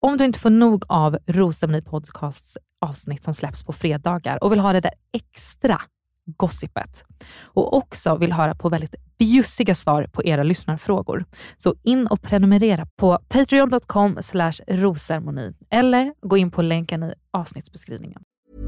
Om du inte får nog av Rosceremoni Podcasts avsnitt som släpps på fredagar och vill ha det där extra gossipet och också vill höra på väldigt bjussiga svar på era lyssnarfrågor, så in och prenumerera på patreon.com/rosceremoni eller gå in på länken i avsnittsbeskrivningen.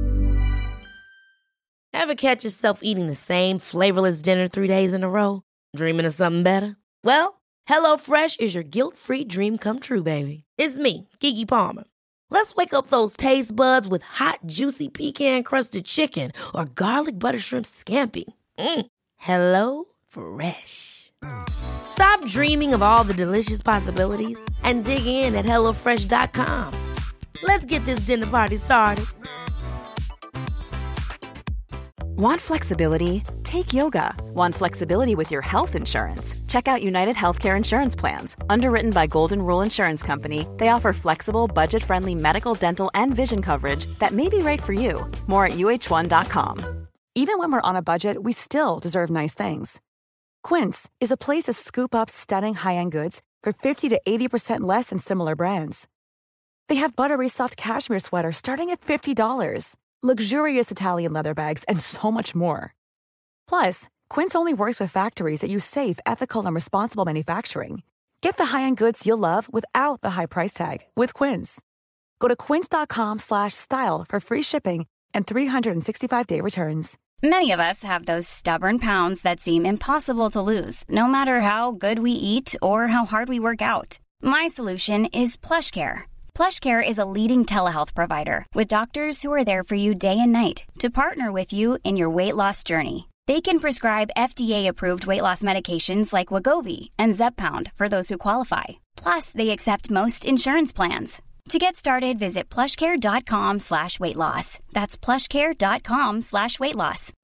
Ever catch yourself eating the same flavorless dinner 3 days in a row? Dreaming of something better? Well, HelloFresh is your guilt-free dream come true, baby. It's me, Keke Palmer. Let's wake up those taste buds with hot, juicy pecan-crusted chicken or garlic butter shrimp scampi. Hello Fresh. Stop dreaming of all the delicious possibilities and dig in at HelloFresh.com. Let's get this dinner party started. Want flexibility? Take yoga. Want flexibility with your health insurance? Check out United Healthcare Insurance Plans. Underwritten by Golden Rule Insurance Company, they offer flexible, budget-friendly medical, dental, and vision coverage that may be right for you. More at uh1.com. Even when we're on a budget, we still deserve nice things. Quince is a place to scoop up stunning high-end goods for 50 to 80% less than similar brands. They have buttery soft cashmere sweaters starting at $50, luxurious Italian leather bags, and so much more. Plus, Quince only works with factories that use safe, ethical, and responsible manufacturing. Get the high-end goods you'll love without the high price tag with Quince. Go to quince.com/style for free shipping and 365-day returns. Many of us have those stubborn pounds that seem impossible to lose, no matter how good we eat or how hard we work out. My solution is PlushCare. PlushCare is a leading telehealth provider with doctors who are there for you day and night to partner with you in your weight loss journey. They can prescribe FDA-approved weight loss medications like Wegovy and Zepbound for those who qualify. Plus, they accept most insurance plans. To get started, visit plushcare.com/weightloss. That's plushcare.com/weightloss.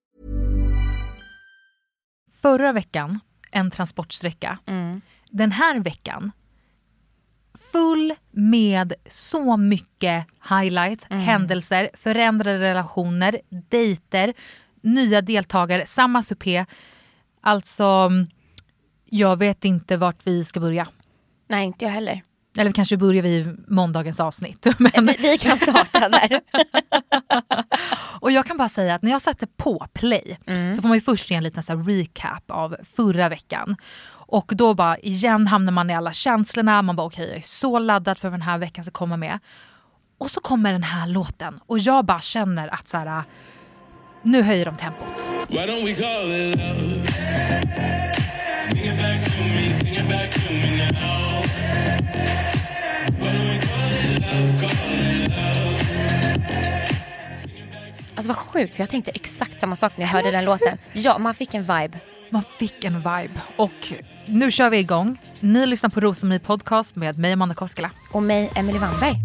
Förra veckan, en transportsträcka. Den här veckan, full med så mycket highlights, händelser, förändrade relationer, dejter, nya deltagare, samma supé. Alltså, jag vet inte vart vi ska börja. Nej, inte jag heller. Eller kanske börjar vi i måndagens avsnitt. Men Vi kan starta där. Och jag kan bara säga att när jag satte på play så får man ju först se en liten så här recap av förra veckan. Och då bara igen hamnar man i alla känslorna. Man bara okej, jag är så laddad för den här veckan ska komma med. Och så kommer den här låten. Och jag bara känner att så här, nu höjer de tempot. Why don't we call it love? Sing it back to me, sing it back to me now. Why don't we call it love, call it love? Alltså vad sjukt, för jag tänkte exakt samma sak när jag hörde den låten. Ja, man fick en vibe. Man fick en vibe. Och nu kör vi igång. Ni lyssnar på Rosceremoni Podcast med mig, Amanda Koskela. Och mig, Emily Wannberg.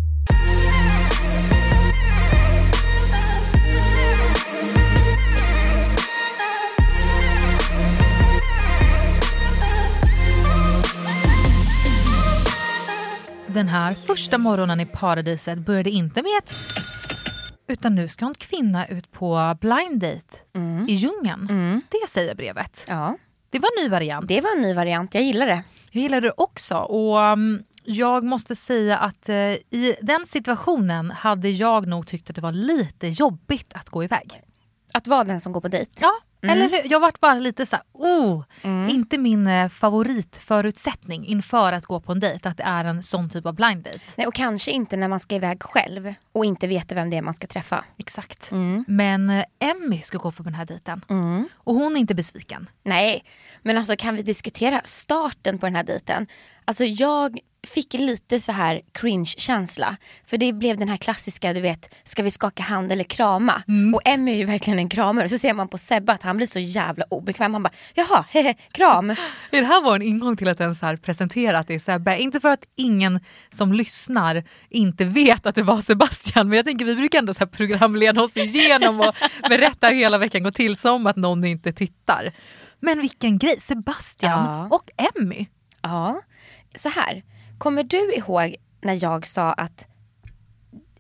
Den här första morgonen i paradiset började inte med ett... Utan nu ska en kvinna ut på blind date i djungeln. Det säger brevet. Ja. Det var en ny variant. Det var en ny variant, jag gillar det. Jag gillar det också. Och jag måste säga att i den situationen hade jag nog tyckt att det var lite jobbigt att gå iväg. Att vara den som går på dejt. Ja, eller hur? Jag varit bara lite så här, inte min favoritförutsättning inför att gå på en dejt, att det är en sån typ av blind date. Nej, och kanske inte när man ska iväg själv och inte vet vem det är man ska träffa. Exakt. Men Emmy ska gå för den här dejten. Och hon är inte besviken. Nej, men alltså kan vi diskutera starten på den här dejten? Alltså jag fick lite så här cringe-känsla. För det blev den här klassiska, du vet, ska vi skaka hand eller krama? Och Emmy är ju verkligen en kramare. Så ser man på Sebbe att han blir så jävla obekväm. Han bara, jaha, hehe, kram. Det här var en ingång till att ens här presentera att det är Sebbe. Inte för att ingen som lyssnar inte vet att det var Sebastian. Men jag tänker vi brukar ändå så här programleda oss igenom och berätta hur hela veckan går till som att någon inte tittar. Men vilken grej, Sebastian och Emmy. Ja, så här. Kommer du ihåg när jag sa att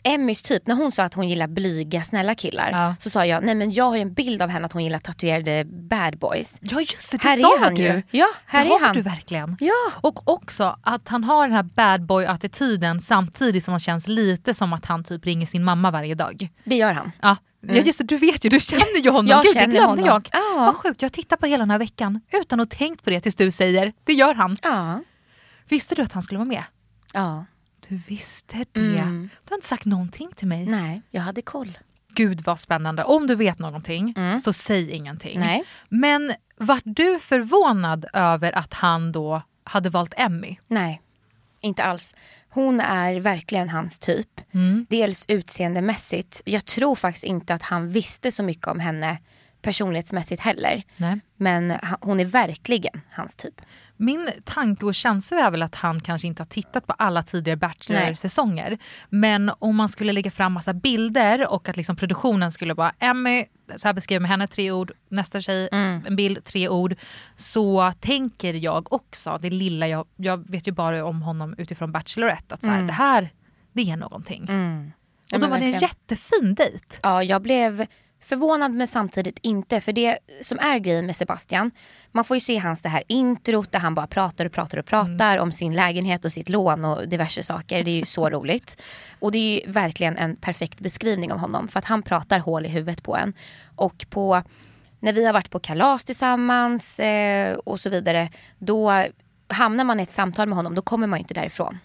Emmys typ, när hon sa att hon gillar blyga, snälla killar, så sa jag, nej men jag har ju en bild av henne att hon gillar tatuerade bad boys. Ja just det, här sa är han du. ju. Ja, här det är har han. du verkligen. Ja. Och också att han har den här bad boy-attityden samtidigt som han känns lite som att han typ ringer sin mamma varje dag. Det gör han. Ja. Ja just det, du vet ju, du känner ju honom. Jag Gud, känner det glömde honom. jag. Ja. Vad sjukt, jag tittar på hela den här veckan utan att tänkt på det tills du säger, det gör han. Ja. Visste du att han skulle vara med? Ja. Du visste det. Du har inte sagt någonting till mig. Nej, jag hade koll. Gud vad spännande. Om du vet någonting så säg ingenting. Nej. Men var du förvånad över att han då hade valt Emmy? Nej, inte alls. Hon är verkligen hans typ. Dels utseendemässigt. Jag tror faktiskt inte att han visste så mycket om henne personlighetsmässigt heller. Nej. Men hon är verkligen hans typ. Min tanke och känsla är väl att han kanske inte har tittat på alla tidigare Bachelor-säsonger. Men om man skulle lägga fram massa bilder och att liksom produktionen skulle bara Emmy, så här beskriver med henne 3 ord, nästa tjej, en bild, 3 ord. Så tänker jag också, det lilla jag vet ju bara om honom utifrån Bachelorette, att så här, det här, det är någonting. Och då var det en jättefin dejt. Ja, jag blev förvånad men samtidigt inte. För det som är grejen med Sebastian, man får ju se hans det här introt där han bara pratar om sin lägenhet och sitt lån och diverse saker. Det är ju så roligt. Och det är ju verkligen en perfekt beskrivning av honom, för att han pratar hål i huvudet på en. Och när vi har varit på kalas tillsammans och så vidare, då hamnar man i ett samtal med honom, då kommer man ju inte därifrån.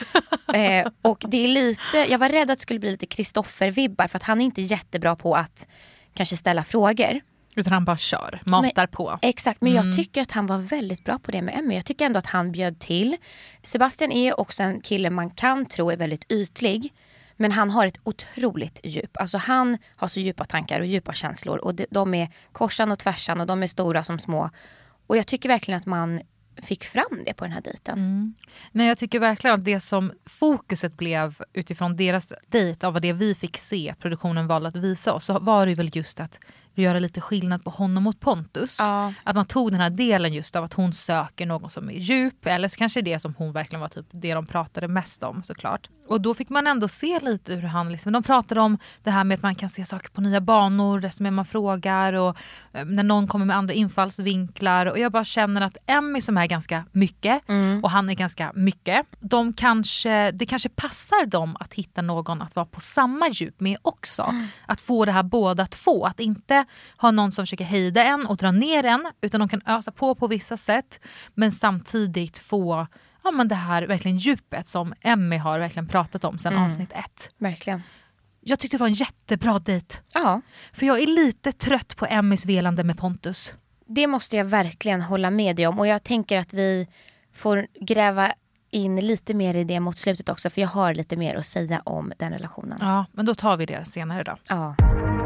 Och det är lite, jag var rädd att det skulle bli lite Kristoffer-vibbar, för att han är inte jättebra på att kanske ställa frågor. Utan han bara kör, matar på. Exakt, men jag tycker att han var väldigt bra på det med Emmy. Jag tycker ändå att han bjöd till. Sebastian är också en kille man kan tro är väldigt ytlig. Men han har ett otroligt djup. Alltså han har så djupa tankar och djupa känslor. Och de är korsan och tvärsan och de är stora som små. Och jag tycker verkligen att man fick fram det på den här dejten. Nej, jag tycker verkligen att det som fokuset blev utifrån deras dejt av vad det vi fick se, produktionen valde att visa oss, så var det väl just att göra lite skillnad på honom mot Pontus. Ja. Att man tog den här delen just av att hon söker någon som är djup, eller så kanske det som hon verkligen var typ det de pratade mest om, såklart. Och då fick man ändå se lite hur han liksom, de pratade om det här med att man kan se saker på nya banor, desto mer man frågar, och när någon kommer med andra infallsvinklar. Och jag bara känner att Emmy, som är ganska mycket och han är ganska mycket, det kanske passar dem att hitta någon att vara på samma djup med också. Att få det här båda två, att inte ha någon som försöker hejda en och dra ner en, utan de kan ösa på vissa sätt, men samtidigt få det här verkligen djupet som Emmy har verkligen pratat om sedan avsnitt 1. Verkligen. Jag tyckte det var en jättebra dejt. Ja. För jag är lite trött på Emmys velande med Pontus. Det måste jag verkligen hålla med dig om. Och jag tänker att vi får gräva in lite mer i det mot slutet också. För jag har lite mer att säga om den relationen. Ja, men då tar vi det senare då. Ja.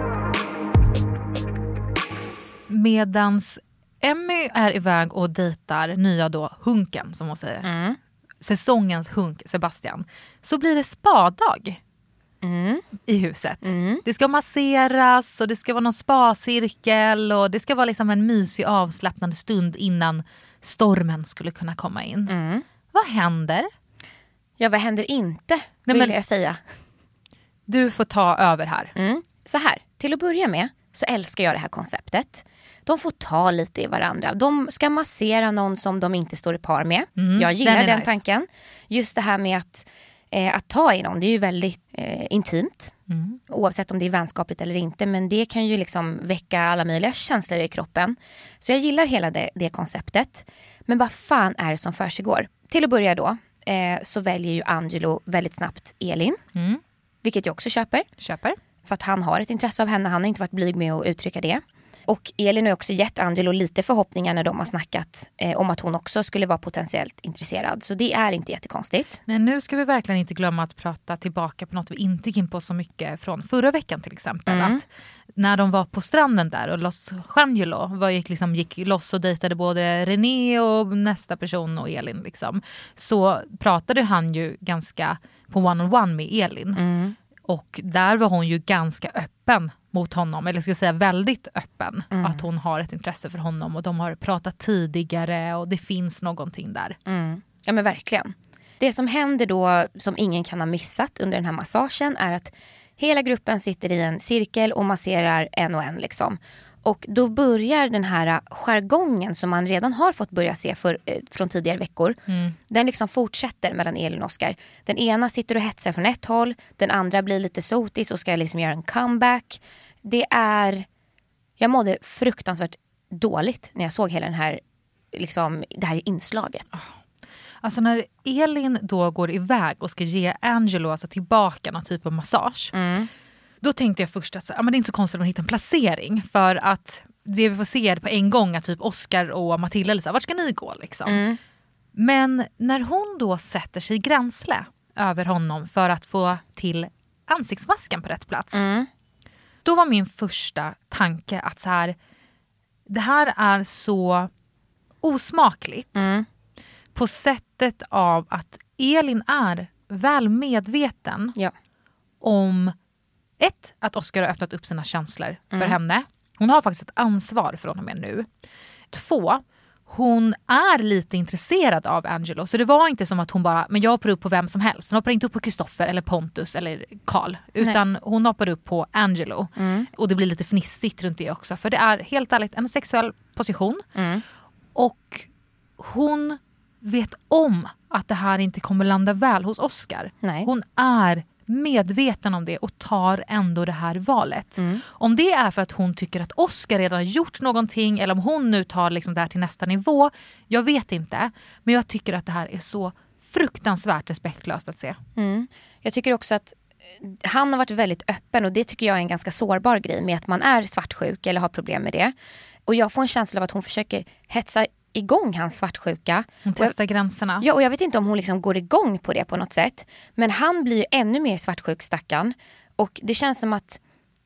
Medans Emmy är iväg och dejtar nya då hunken, som hon säger. Säsongens hunk, Sebastian. Så blir det spadag i huset. Det ska masseras och det ska vara någon spacirkel och det ska vara liksom en mysig avslappnande stund innan stormen skulle kunna komma in. Vad händer? Ja, vad händer inte, vill jag säga. Du får ta över här. Så här, till att börja med så älskar jag det här konceptet. De får ta lite i varandra. De ska massera någon som de inte står i par med. Jag gillar den tanken. Just det här med att ta i någon, det är ju väldigt intimt. Oavsett om det är vänskapligt eller inte. Men det kan ju liksom väcka alla möjliga känslor i kroppen. Så jag gillar hela det konceptet. Men vad fan är det som försiggår? Till att börja då så väljer ju Angelo väldigt snabbt Elin. Vilket jag också köper. För att han har ett intresse av henne. Han har inte varit blyg med att uttrycka det. Och Elin har också gett Angelo lite förhoppningar när de har snackat om att hon också skulle vara potentiellt intresserad. Så det är inte jättekonstigt. Nej, nu ska vi verkligen inte glömma att prata tillbaka på något vi inte gick in på så mycket från förra veckan till exempel. Att när de var på stranden där och Los Angelo gick loss och dejtade både René och nästa person och Elin. Liksom, så pratade han ju ganska på one-on-one med Elin. Och där var hon ju ganska öppen mot honom, eller ska jag säga väldigt öppen, att hon har ett intresse för honom och de har pratat tidigare och det finns någonting där. Ja, men verkligen. Det som händer då, som ingen kan ha missat under den här massagen, är att hela gruppen sitter i en cirkel och masserar en och en liksom. Och då börjar den här jargongen som man redan har fått börja se från tidigare veckor. Den liksom fortsätter mellan Elin och Oscar. Den ena sitter och hetsar från ett håll. Den andra blir lite sotis och ska liksom göra en comeback. Jag mådde fruktansvärt dåligt när jag såg hela det här inslaget. Alltså när Elin då går iväg och ska ge Angelo alltså tillbaka någon typ av massage. Då tänkte jag först att men det är inte så konstigt att man hittar en placering. För att det vi får se på en gång att typ Oscar och Matilda eller så, vart ska ni gå liksom? Men när hon då sätter sig i gränsle över honom för att få till ansiktsmasken på rätt plats. Då var min första tanke att så här, det här är så osmakligt på sättet av att Elin är väl medveten om att Oscar har öppnat upp sina känslor för henne. Hon har faktiskt ett ansvar från och med nu. 2, hon är lite intresserad av Angelo. Så det var inte som att hon bara, men jag hoppar upp på vem som helst. Hon hoppar inte upp på Kristoffer eller Pontus eller Karl. Utan hon hoppar upp på Angelo. Och det blir lite fnissigt runt det också. För det är helt ärligt en sexuell position. Och hon vet om att det här inte kommer landa väl hos Oscar. Hon är medveten om det och tar ändå det här valet. Om det är för att hon tycker att Oscar redan har gjort någonting eller om hon nu tar liksom det här till nästa nivå, jag vet inte. Men jag tycker att det här är så fruktansvärt respektlöst att se. Jag tycker också att han har varit väldigt öppen och det tycker jag är en ganska sårbar grej med att man är svartsjuk eller har problem med det. Och jag får en känsla av att hon försöker hetsa igång hans svartsjuka. Hon testar gränserna. Ja, och jag vet inte om hon liksom går igång på det på något sätt. Men han blir ju ännu mer svartsjuk, stackarn. Och det känns som att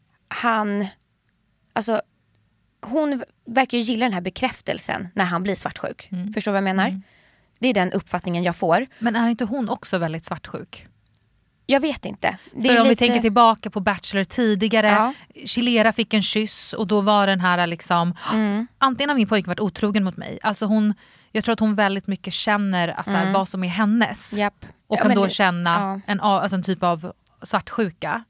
hon verkar ju gilla den här bekräftelsen när han blir svartsjuk. Förstår du vad jag menar? Det är den uppfattningen jag får. Men är inte hon också väldigt svartsjuk? Jag vet inte. För om vi tänker tillbaka på Bachelor tidigare. Chilera fick en kyss och då var den här liksom antingen har min pojke varit otrogen mot mig. Alltså jag tror att hon väldigt mycket känner alltså, vad som är hennes. Och kan då känna en typ av svartsjuka.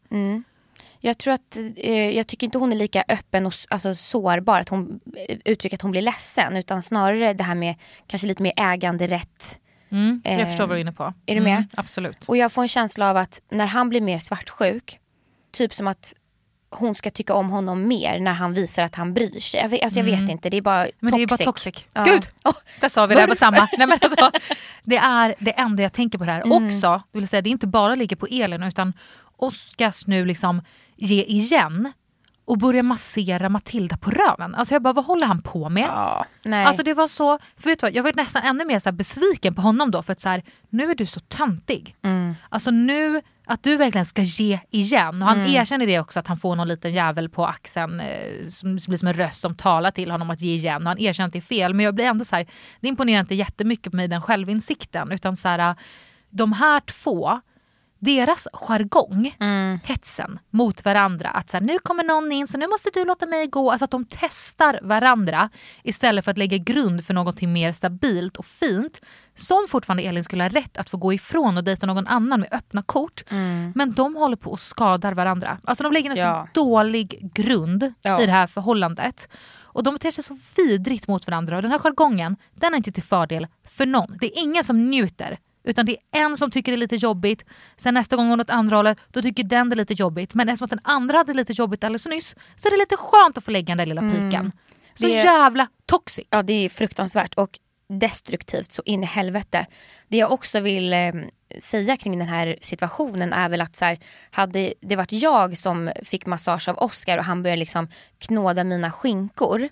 Jag tror att jag tycker inte hon är lika öppen och alltså, sårbar att hon uttrycker att hon blir ledsen. Utan snarare det här med kanske lite mer äganderätt. Jag förstår vad du är inne på. Är du med? Absolut. Och jag får en känsla av att när han blir mer svartsjuk, typ som att hon ska tycka om honom mer när han visar att han bryr sig. Jag vet inte, det är bara toxic. Men det är bara toxic. Gud, där sa vi det på samma. Nej, men alltså, det är det enda jag tänker på det här. Också, vill säga, det är inte bara ligger på Elin utan Oscars nu liksom ge igen och börja massera Matilda på röven. Alltså jag bara, vad håller han på med? Alltså det var så, för vet du vad, jag var nästan ännu mer så här besviken på honom då för att så här, nu är du så töntig. Alltså nu, att du verkligen ska ge igen. Och han erkänner det också att han får någon liten jävel på axeln som blir som en röst som talar till honom att ge igen. Och han erkänner att det är fel. Men jag blir ändå så här, det imponerar inte jättemycket på mig den självinsikten. Utan så här, de här två, deras jargong, hetsen mot varandra, att så här, nu kommer någon in så nu måste du låta mig gå, alltså att de testar varandra istället för att lägga grund för någonting mer stabilt och fint som fortfarande Elin skulle ha rätt att få gå ifrån och dejta någon annan med öppna kort, men de håller på och skadar varandra, alltså de lägger en så dålig grund i det här förhållandet och de beter sig så vidrigt mot varandra och den här jargongen, den är inte till fördel för någon, det är ingen som njuter. Utan det är en som tycker det är lite jobbigt. Sen nästa gång hon åt andra hållet, då tycker den det är lite jobbigt. Men eftersom att den andra hade lite jobbigt alldeles nyss, så är det lite skönt att få lägga den där lilla piken. Så det är jävla toxic. Ja, det är fruktansvärt och destruktivt så in i helvete. Det jag också vill säga kring den här situationen är väl att så här, hade det varit jag som fick massage av Oscar och han började liksom knåda mina skinkor,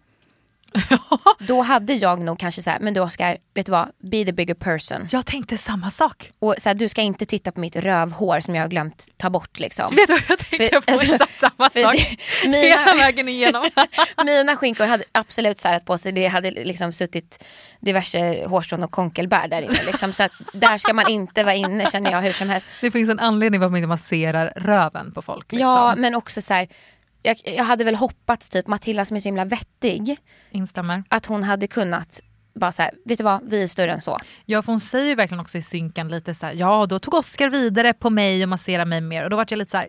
då hade jag nog kanske så här, men du Oscar, vet du vad, be the bigger person. Jag tänkte samma sak. Och så här, du ska inte titta på mitt rövhår som jag har glömt ta bort liksom. Vet du vad jag tänkte på exakt samma sak. Hela vägen igenom. Mina skinkor hade absolut särat på sig. Det hade liksom suttit diverse hårstrån och konkelbär där inne liksom. Så att där ska man inte vara inne, känner jag, hur som helst. Det finns en anledning varför man inte masserar röven på folk liksom. Ja, men också så här, jag hade väl hoppats typ Matilda som är så himla vettig. Instämmer. Att hon hade kunnat bara så här, vet du vad, vi är större än så. Ja, för hon säger ju verkligen också i synkan lite så här, ja då tog Oscar vidare på mig och masserade mig mer. Och då var jag lite så här,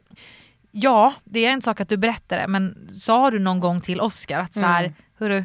ja det är en sak att du berättar det, men sa du någon gång till Oscar att så här, hörru,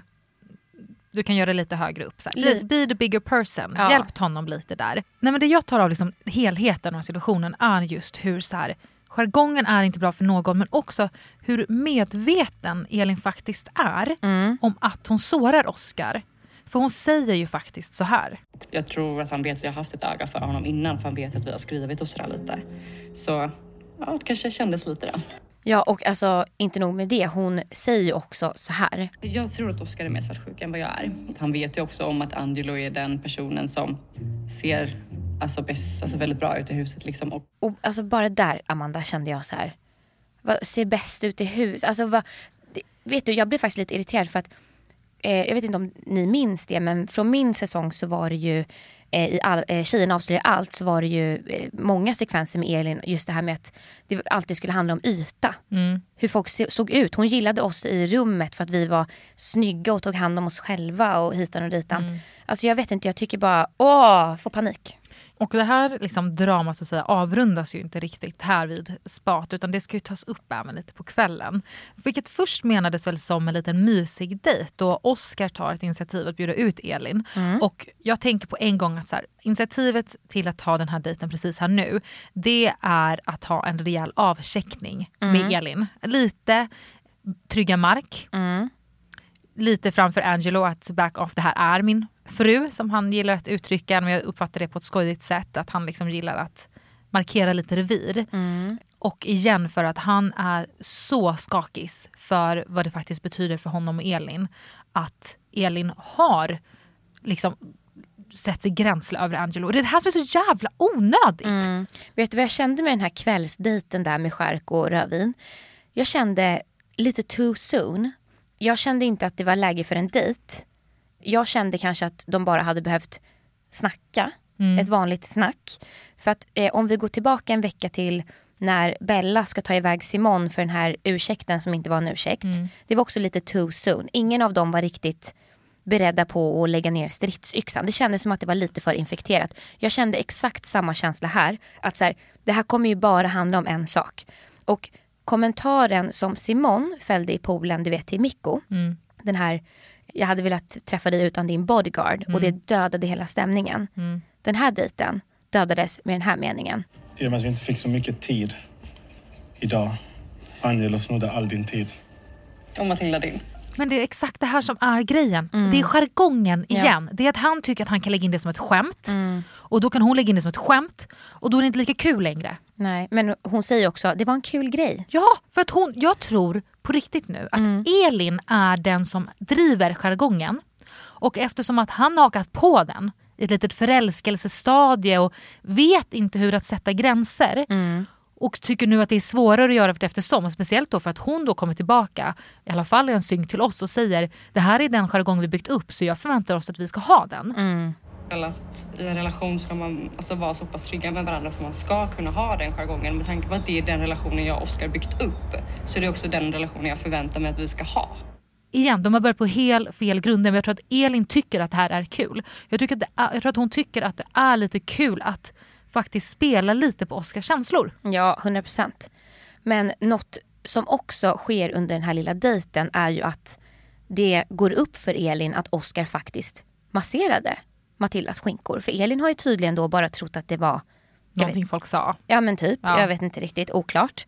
du kan göra det lite högre upp. Så här, be the bigger person. Ja. Hjälp honom lite där. Nej, men det jag tar av liksom helheten av situationen är just hur så här, jargongen är inte bra för någon, men också hur medveten Elin faktiskt är om att hon sårar Oscar. För hon säger ju faktiskt så här. Jag tror att han vet att jag har haft ett öga för honom innan, för han vet att vi har skrivit och sådär lite. Så ja, det kanske kändes lite det. Ja, och alltså inte nog med det, hon säger ju också så här. Jag tror att Oscar är mer svartsjuk än vad jag är. Han vet ju också om att Angelo är den personen som ser väldigt bra ut i huset liksom. Och alltså bara där, Amanda, kände jag så här, vad ser bäst ut i hus? Alltså vet du, jag blev faktiskt lite irriterad för att jag vet inte om ni minns det, men från min säsong så var det ju Tjejerna avslöjar allt, så var det ju många sekvenser med Elin, just det här med att det alltid skulle handla om yta. Hur folk såg ut. Hon gillade oss i rummet för att vi var snygga och tog hand om oss själva och hitan och ditan. Alltså jag vet inte, jag tycker bara får panik. Och det här liksom, drama så att säga, avrundas ju inte riktigt här vid spat, utan det ska ju tas upp även lite på kvällen. Vilket först menades väl som en liten mysig dejt då Oscar tar ett initiativ att bjuda ut Elin. Och jag tänker på en gång att så här, initiativet till att ta den här dejten precis här nu, det är att ha en rejäl avcheckning med Elin. Lite trygga mark. Lite framför Angelo att back off, det här är min fru, som han gillar att uttrycka, men jag uppfattar det på ett skojigt sätt, att han liksom gillar att markera lite revir. Och igen för att han är så skakis för vad det faktiskt betyder för honom och Elin, att Elin har liksom sätter gränsle över Angelo. Och det är det här som är så jävla onödigt. Vet du vad jag kände med den här kvällsdejten där med skärk och rödvin? Jag kände lite too soon. Jag kände inte att det var läge för en dejt. Jag kände kanske att de bara hade behövt snacka. Ett vanligt snack. För att om vi går tillbaka en vecka till när Bella ska ta iväg Simon för den här ursäkten som inte var en ursäkt. Det var också lite too soon. Ingen av dem var riktigt beredda på att lägga ner stridsyxan. Det kändes som att det var lite för infekterat. Jag kände exakt samma känsla här. Att så här, det här kommer ju bara handla om en sak. Och kommentaren som Simon fällde i poolen, du vet, till Mikko. Den här, jag hade velat träffa dig utan din bodyguard. Och det dödade hela stämningen. Den här dejten dödades med den här meningen. I och med att vi inte fick så mycket tid idag. Angelo snodde all din tid. Och Matilda din. Men det är exakt det här som är grejen. Det är jargongen igen. Det är att han tycker att han kan lägga in det som ett skämt. Och då kan hon lägga in det som ett skämt. Och då är det inte lika kul längre. Nej, men hon säger också, det var en kul grej. Ja, för att jag tror på riktigt nu att Elin är den som driver jargongen. Och eftersom att han har hakat på den i ett litet förälskelsestadie och vet inte hur att sätta gränser. Och tycker nu att det är svårare att göra eftersom. Och speciellt då för att hon då kommer tillbaka, i alla fall i en synk till oss och säger, det här är den jargong vi byggt upp, så jag förväntar oss att vi ska ha den. Att i en relation ska man vara så pass trygga med varandra som man ska kunna ha den jargongen. Med tanke på att det är den relationen jag och Oscar byggt upp, så det är också den relationen jag förväntar mig att vi ska ha. Igen, de har börjat på fel grunder, men jag tror att Elin tycker att det här är kul. Jag tror att hon tycker att det är lite kul att faktiskt spela lite på Oscars känslor. Ja, 100%. Men något som också sker under den här lilla dejten är ju att det går upp för Elin att Oscar faktiskt masserade Matildas skinkor. För Elin har ju tydligen då bara trott att det var någonting folk sa. Ja, men typ. Ja. Jag vet inte riktigt, oklart.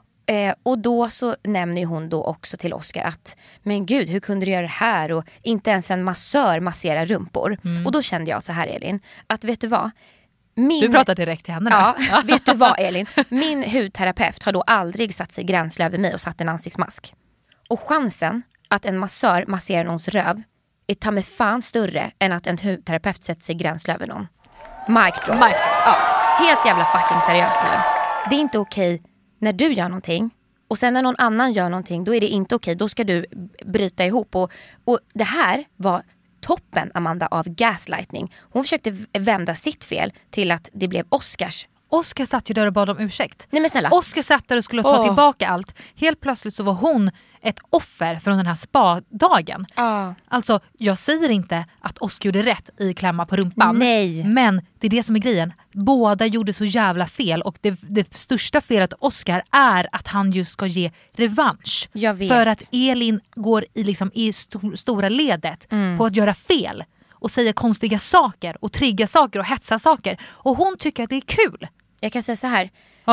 Och då så nämner hon då också till Oscar att, men gud, hur kunde du göra det här? Och inte ens en massör masserar rumpor. Och då kände jag så här, Elin, att vet du vad? Du pratar direkt till henne. Ja, vet du vad, Elin? Min hudterapeut har då aldrig satt sig gränsle över mig och satt en ansiktsmask. Och chansen att en massör masserar någons röv är ta med fan större än att en hudterapeut sätter sig gränsle över någon. Mic drop. Ja, helt jävla fucking seriöst nu. Det är inte okej när du gör någonting och sen när någon annan gör någonting, då är det inte okej. Då ska du bryta ihop. Och det här var toppen, Amanda, av gaslightning. Hon försökte vända sitt fel till att det blev Oscars Oscar satt ju där och bad om ursäkt. Nej men snälla. Oscar satt där och skulle ta tillbaka allt. Helt plötsligt så var hon ett offer från den här spa-dagen. Alltså, jag säger inte att Oscar gjorde rätt i klämma på rumpan. Nej. Men det är det som är grejen. Båda gjorde så jävla fel. Och det största felet Oscar är att han just ska ge revansch. Jag vet. För att Elin går i stora ledet på att göra fel. Och säga konstiga saker och trigga saker och hetsa saker. Och hon tycker att det är kul. Jag kan säga så här.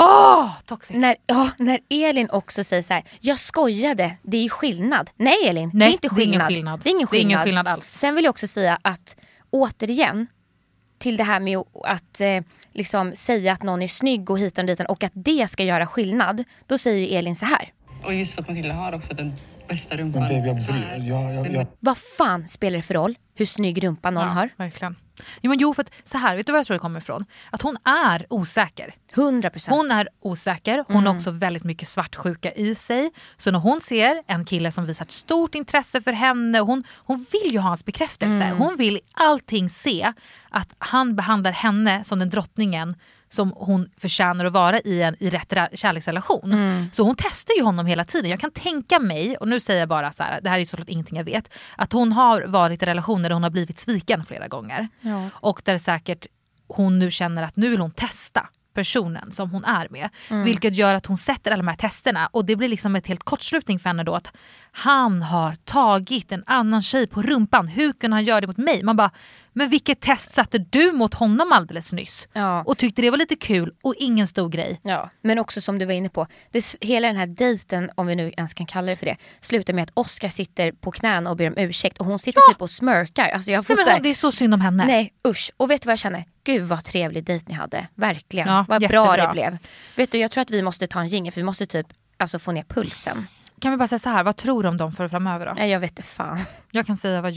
Toxic. När Elin också säger så här, jag skojade, det är ju skillnad. Nej Elin, Nej, det är inte skillnad. Det är ingen skillnad alls. Sen vill jag också säga att återigen till det här med att liksom säga att någon är snygg och hitan och ditan och att det ska göra skillnad. Då säger ju Elin så här. Och just för att Matilda har också den bästa rumpan. Men baby, jag... Vad fan spelar det för roll hur snygg rumpa någon har? Verkligen. Jo, för att så här, vet du vad jag tror det kommer ifrån? Att hon är osäker. 100%. Hon är osäker. Hon har också väldigt mycket svartsjuka i sig. Så när hon ser en kille som visar ett stort intresse för henne, hon vill ju ha hans bekräftelse. Hon vill i allting se att han behandlar henne som den drottningen som hon förtjänar att vara i rätt kärleksrelation. Så hon testar ju honom hela tiden. Jag kan tänka mig, och nu säger jag bara så här, det här är ju såklart ingenting jag vet, att hon har varit i relationer där hon har blivit sviken flera gånger. Ja. Och där säkert hon nu känner att nu vill hon testa personen som hon är med. Vilket gör att hon sätter alla de här testerna. Och det blir liksom ett helt kortslutning för henne då att han har tagit en annan tjej på rumpan. Hur kunde han göra det mot mig? Man bara, men vilket test satte du mot honom alldeles nyss? Ja. Och tyckte det var lite kul och ingen stor grej. Ja, men också som du var inne på. Hela den här dejten, om vi nu ens kan kalla det för det, slutar med att Oscar sitter på knän och ber om ursäkt. Och hon sitter typ och smörkar. Alltså jag får det är så synd om henne. Nej, usch. Och vet du vad jag känner? Gud vad trevlig dejt ni hade. Verkligen. Ja, vad jättebra. bra det blev. Vet du, jag tror att vi måste ta en jingle för vi måste typ få ner pulsen. Kan vi bara säga så här, vad tror du om dem för framöver då? Nej, jag vet inte fan. Jag kan säga vad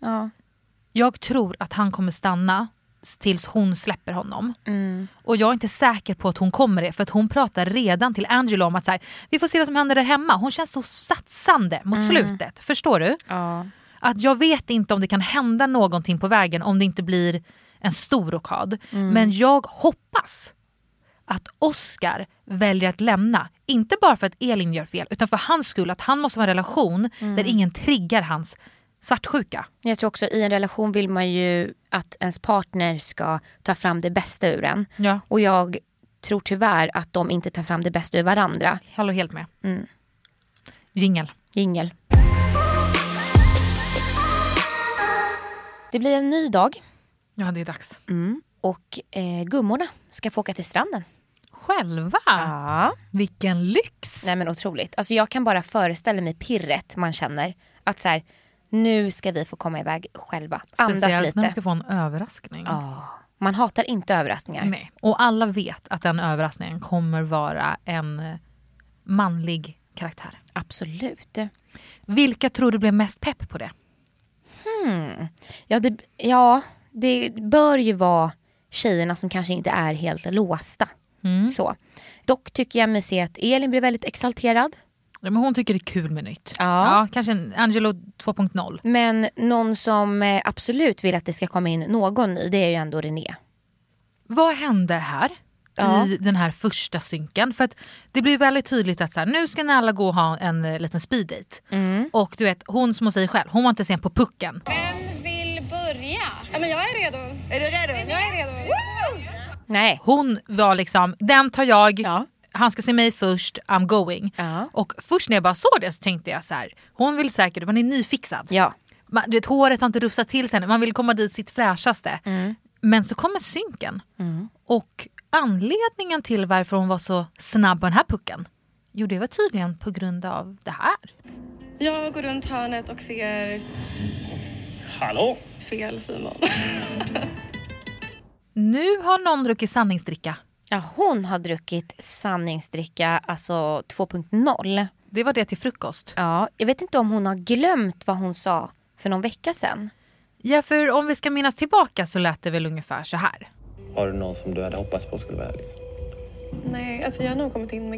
jag tror att han kommer stanna tills hon släpper honom. Och jag är inte säker på att hon kommer det. För att hon pratar redan till Angelo om att så här, vi får se vad som händer där hemma. Hon känns så satsande mot slutet. Förstår du? Ja. Att jag vet inte om det kan hända någonting på vägen om det inte blir en stor rokad. Men jag hoppas att Oscar väljer att lämna. Inte bara för att Elin gör fel, utan för hans skull. Att han måste vara en relation där ingen triggar hans svartsjuka. Jag tror också i en relation vill man ju att ens partner ska ta fram det bästa ur en. Ja. Och jag tror tyvärr att de inte tar fram det bästa ur varandra. Jag håller helt med. Jingle. Det blir en ny dag. Ja, det är dags. Och gummorna ska få åka till stranden. Själva? Ja. Vilken lyx. Nej men otroligt. Alltså jag kan bara föreställa mig pirret man känner. Att så här, nu ska vi få komma iväg själva. Andas Speciellt lite. när man ska få en överraskning. Man hatar inte överraskningar. Nej. Och alla vet att den överraskningen kommer vara en manlig karaktär. Absolut. Vilka tror du blev mest pepp på det? Det bör ju vara tjejerna som kanske inte är helt låsta. Så. Dock tycker jag mig se att Elin blir väldigt exalterad. Ja, men hon tycker det är kul med nytt. Ja. Kanske en Angelo 2.0. Men någon som absolut vill att det ska komma in någon ny, det är ju ändå René. Vad hände här i den här första synken? För att det blir väldigt tydligt att så här, nu ska ni alla gå och ha en liten speeddate. Och du vet, hon som hon säger själv, hon var inte sen på pucken. Vem vill börja? Ja, men jag är redo. Är du redo? Jag är redo. Nej. Hon var liksom, den tar jag. Ja. Han ska se mig först, I'm going. Och först när jag bara såg det så tänkte jag så här, hon vill säkert, man är nyfixad. Ja. Du vet, håret har inte rufsat till sig, man vill komma dit sitt fräschaste. Men så kommer synken. Och anledningen till varför hon var så snabb på den här pucken, jo, det var tydligen på grund av det här. Jag går runt hörnet och ser... Hallå? Fel, Simon. Nu har någon druckit sanningsdricka. Ja, hon har druckit sanningsdricka, alltså 2.0. Det var det till frukost. Ja, jag vet inte om hon har glömt vad hon sa för någon vecka sedan. Ja, för om vi ska minnas tillbaka så lät det väl ungefär så här. Har du någon som du hade hoppats på skulle vara ärlig? Nej, alltså jag har nog kommit in med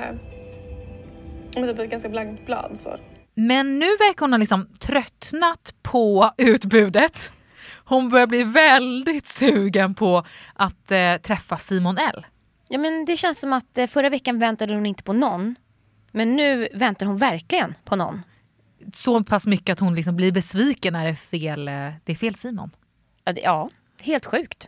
typ ett ganska blankt blad så. Men nu verkar hon ha liksom tröttnat på utbudet. Hon börjar bli väldigt sugen på att träffa Simon L. Ja, men det känns som att förra veckan väntade hon inte på någon. Men nu väntar hon verkligen på någon. Så pass mycket att hon liksom blir besviken när det är fel Simon. Ja, helt sjukt.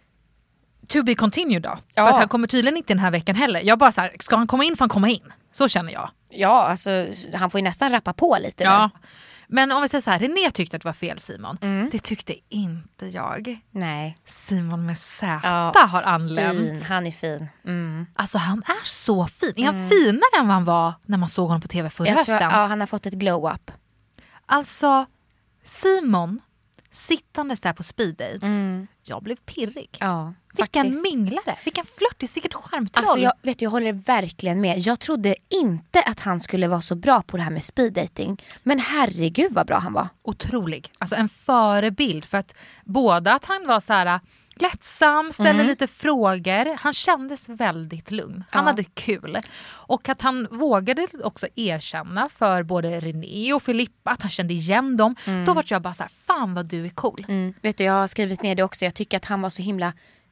To be continued då. Ja. För att han kommer tydligen inte den här veckan heller. Jag bara så här, ska han komma in får han komma in. Så känner jag. Ja, alltså han får ju nästan rappa på lite Ja. nu. Men om vi säger så här, René tyckte att det var fel Simon. Det tyckte inte jag. Nej. Simon med Z Ja, har anlänt. Fin. Han är fin. Alltså han är så fin. Är han finare än vad han var när man såg honom på tv förra hösten? Ja, han har fått ett glow-up. Alltså Simon sittandes där på speeddate. Jag blev pirrig. Ja, vilken faktiskt. minglare, vilken flörtis, vilket charmtroll. Alltså jag håller verkligen med. Jag trodde inte att han skulle vara så bra på det här med speeddating. Men herregud vad bra han var. Otrolig. Alltså en förebild för att både att han var så här lättsam, ställde lite frågor. Han kändes väldigt lugn. Han hade kul. Och att han vågade också erkänna för både René och Filippa att han kände igen dem. Då var jag bara så här, fan vad du är cool. Vet du, jag har skrivit ner det också. Jag tycker att han var så himla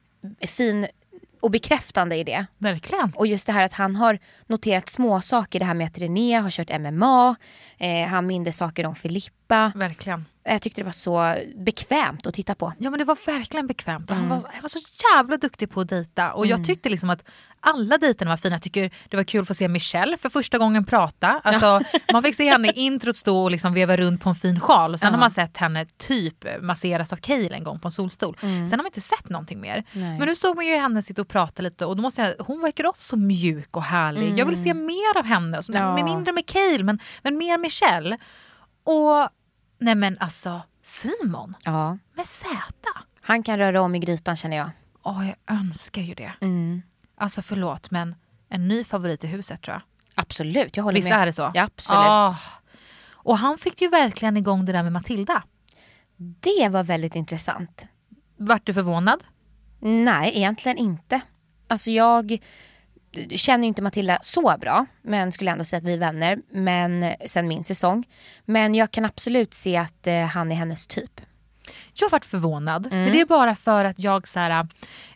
fin och bekräftande i det. Verkligen. Och just det här att han har noterat små saker. Det här med att René har kört MMA. Han minns saker om Filippa. Verkligen. Jag tyckte det var så bekvämt att titta på. Ja, men det var verkligen bekvämt. Och han var så jävla duktig på att dejta. Och jag tyckte liksom att alla dejterna var fina. Jag tycker det var kul att få se Michelle för första gången prata. Alltså, man fick se henne i introt stå och liksom veva runt på en fin sjal. Och sen har man sett henne typ masseras av Cale en gång på en solstol. Sen har man inte sett någonting mer. Nej. Men nu stod man ju henne sitta och prata lite. Och då måste jag, hon verkar också så mjuk och härlig. Jag vill se mer av henne. Och så, med mindre med Cale, men mer Michelle. Och nej men alltså Simon med Z. Han kan röra om i grytan känner jag. Jag önskar ju det. Alltså förlåt, men en ny favorit i huset tror jag. Absolut, jag håller Visst med. är det så? Ja, absolut. Och han fick ju verkligen igång det där med Matilda. Det var väldigt intressant. Vart du förvånad? Nej, egentligen inte. Alltså jag känner ju inte Matilda så bra, men skulle ändå säga att vi är vänner, men sen min säsong. Men jag kan absolut se att han är hennes typ. Jag har varit förvånad, men det är bara för att jag så här.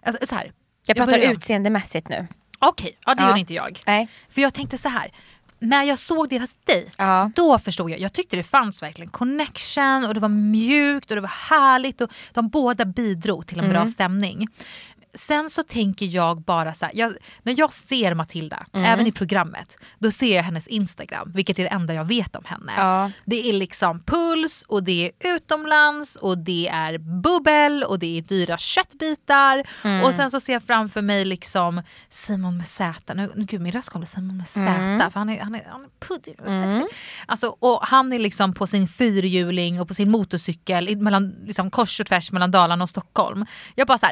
Jag pratar utseendemässigt nu. Okej, det gör inte jag. Nej. För jag tänkte så här. När jag såg deras dejt, då förstod jag. Jag tyckte det fanns verkligen connection och det var mjukt och det var härligt och de båda bidrog till en bra stämning. Sen så tänker jag bara så här, när jag ser Matilda, även i programmet, då ser jag hennes Instagram, vilket är det enda jag vet om henne. Ja. Det är liksom puls och det är utomlands och det är bubbel och det är dyra köttbitar. Och sen så ser jag framför mig liksom Simon med Z. Gud, min röst kommer Simon med Z, för han är puddig och sexig. Alltså, och han är liksom på sin fyrhjuling och på sin motorcykel mellan, liksom, kors och tvärs mellan Dalarna och Stockholm. Jag bara så här,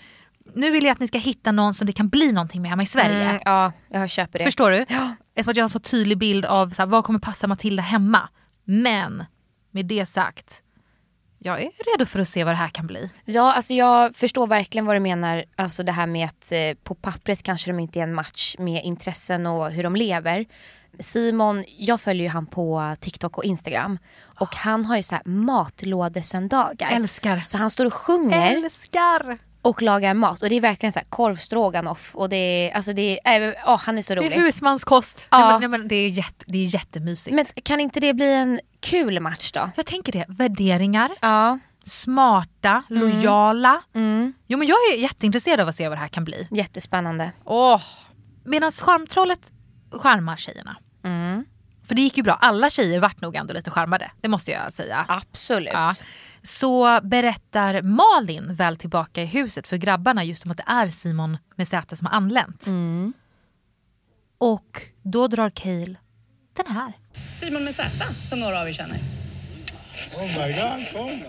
nu vill jag att ni ska hitta någon som det kan bli någonting med hemma i Sverige. Ja, jag köper det. Förstår du? Ja. Eftersom att jag har en så tydlig bild av så här, vad kommer passa Matilda hemma. Men med det sagt, jag är redo för att se vad det här kan bli. Ja, alltså jag förstår verkligen vad du menar. Alltså det här med att på pappret kanske de inte är en match med intressen och hur de lever. Simon, jag följer ju han på TikTok och Instagram. Och han har ju så här matlådesöndagar. Älskar. Så han står och sjunger. Älskar. Och lagar mat. Och det är verkligen så här korvstroganoff. Och det är, alltså det är, han är så rolig. Det är husmanskost. Ja. Nej, men det är jättemysigt. Men kan inte det bli en kul match då? Jag tänker det. Värderingar. Ja. Smarta, lojala. Jo, men jag är jätteintresserad av att se vad det här kan bli. Jättespännande. Medan charmtrollet charmar tjejerna. För det gick ju bra. Alla tjejer vart nog ändå lite charmade. Det måste jag säga. Absolut. Ja. Så berättar Malin väl tillbaka i huset för grabbarna just om att det är Simon med Z som har anlänt. Och då drar Cale den här. Simon med Z, som några av er känner. Oh my god, kom.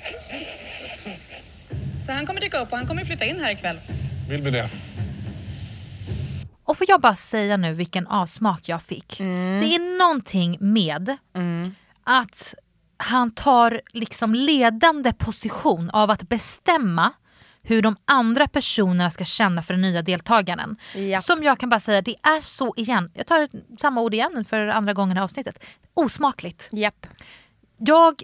Så han kommer dyka upp och han kommer flytta in här ikväll. Vill vi det? Och får jag bara säga nu vilken avsmak jag fick. Det är någonting med att han tar liksom ledande position av att bestämma hur de andra personerna ska känna för den nya deltagaren. Japp. Som jag kan bara säga, det är så igen. Jag tar samma ord igen för andra gången i avsnittet. Osmakligt. Japp. Jag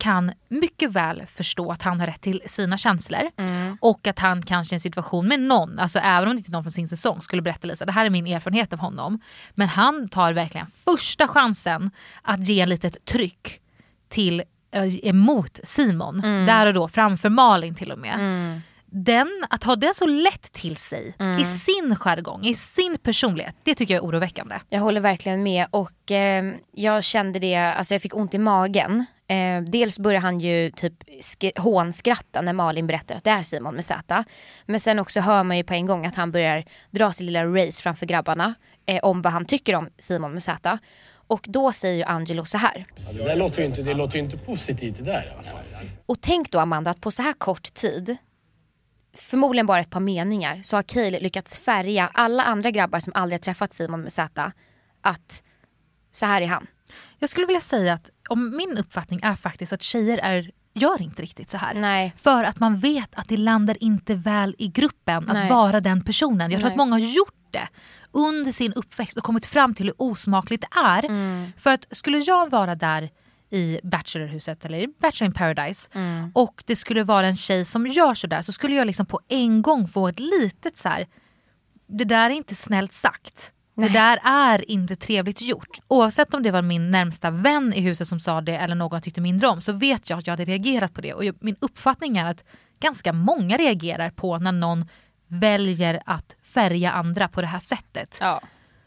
kan mycket väl förstå att han har rätt till sina känslor. Och att han kanske i en situation med någon, alltså även om det inte är någon från sin säsong, skulle berätta Lisa, det här är min erfarenhet av honom. Men han tar verkligen första chansen att ge en litet tryck till emot Simon. Där och då, framför Malin till och med. Att ha det så lätt till sig i sin jargong, i sin personlighet, det tycker jag är oroväckande. Jag håller verkligen med och jag kände det, alltså jag fick ont i magen. Dels började han ju typ hånskratta när Malin berättar att det är Simon med Z. Men sen också hör man ju på en gång att han börjar dra sin lilla race framför grabbarna om vad han tycker om Simon med Z. Och då säger ju Angelo så här. Ja, det låter ju inte positivt det där i alla fall. Och tänk då Amanda att på så här kort tid, förmodligen bara ett par meningar, så har Cale lyckats färga alla andra grabbar som aldrig har träffat Simon med Z att så här är han. Jag skulle vilja säga att om min uppfattning är faktiskt att tjejer gör inte riktigt så här. Nej. För att man vet att det landar inte väl i gruppen att vara den personen. Jag tror att många har gjort det under sin uppväxt och kommit fram till hur osmakligt det är. För att skulle jag vara där i Bachelorhuset eller i Bachelor in Paradise och det skulle vara en tjej som gör så där, så skulle jag liksom på en gång få ett litet så här: det där är inte snällt sagt. Nej. Det där är inte trevligt gjort. Oavsett om det var min närmsta vän i huset som sa det eller någon jag tyckte mindre om, så vet jag att jag hade reagerat på det. Och min uppfattning är att ganska många reagerar på när någon väljer att färga andra på det här sättet. Ja.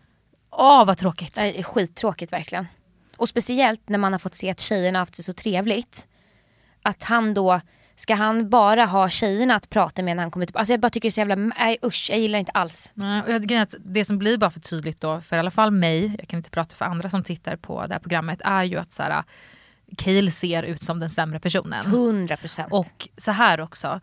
Vad tråkigt. Det är skittråkigt verkligen. Och speciellt när man har fått se att tjejerna har haft det så trevligt. Att han då, ska han bara ha tjejerna att prata med när han kommer till... Alltså jag bara tycker det är så jävla... Nej usch, jag gillar inte alls. Nej, och jag tycker att det som blir bara för tydligt då, för i alla fall mig, jag kan inte prata för andra som tittar på det här programmet, är ju att så här, Cale ser ut som den sämre personen. 100%. Och så här också,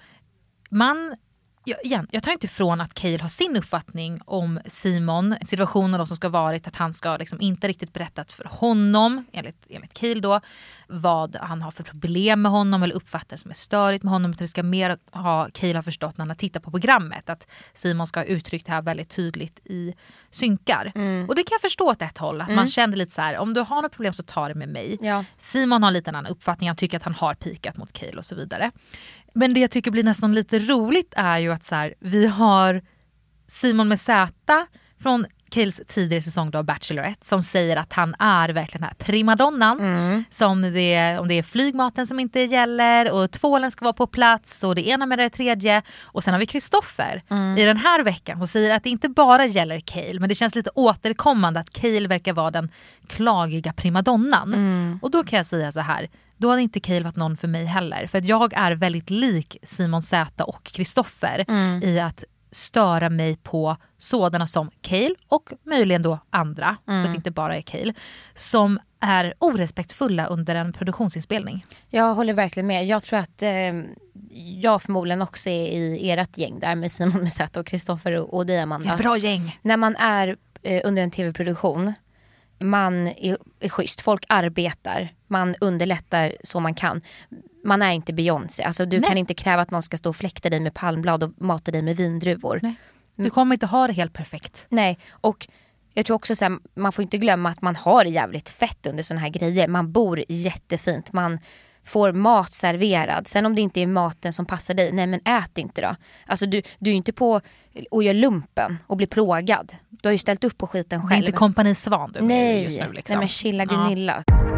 jag tar inte ifrån att Cale har sin uppfattning om Simon, situationen då som ska varit att han ska liksom inte riktigt berättat för honom, enligt Cale då, vad han har för problem med honom eller uppfattar som är störigt med honom. Utan det ska mer ha Cale har förstått när han har tittat på programmet att Simon ska ha uttryckt det här väldigt tydligt i synkar. Och det kan jag förstå åt ett håll, att man kände lite så här: om du har något problem så ta det med mig. Ja. Simon har en liten annan uppfattning, han tycker att han har pikat mot Cale och så vidare. Men det jag tycker blir nästan lite roligt är ju att så här, vi har Simon med Z från Cales tidigare säsong då, Bachelorette, som säger att han är verkligen den här primadonnan. Som om det är flygmaten som inte gäller och tvålen ska vara på plats och det ena med det tredje. Och sen har vi Kristoffer i den här veckan som säger att det inte bara gäller Cale, men det känns lite återkommande att Cale verkar vara den klagiga primadonnan. Och då kan jag säga så här: då hade inte Cale varit någon för mig heller. För att jag är väldigt lik Simon Z och Kristoffer i att störa mig på sådana som Cale och möjligen då andra, så att det inte bara är Cale, som är orespektfulla under en produktionsinspelning. Jag håller verkligen med. Jag tror att jag förmodligen också är i ert gäng där med Simon med Z och Kristoffer och dig, Amanda. Ja, bra gäng. När man är under en tv-produktion, man är schysst, folk arbetar, man underlättar så man kan. Man är inte Beyoncé, alltså du kan inte kräva att någon ska stå och fläkta dig med palmblad och mata dig med vindruvor. Nej. Du kommer inte ha det helt perfekt. Nej, och jag tror också så här, man får inte glömma att man har jävligt fett under såna här grejer. Man bor jättefint, man får mat serverad. Sen om det inte är maten som passar dig, nej men ät inte då. Alltså du är inte på och gör lumpen och blir plågad. Du har ju ställt upp på skiten själv. Det är inte kompani Svan du nej, just nu liksom. Nej men chilla Gunilla.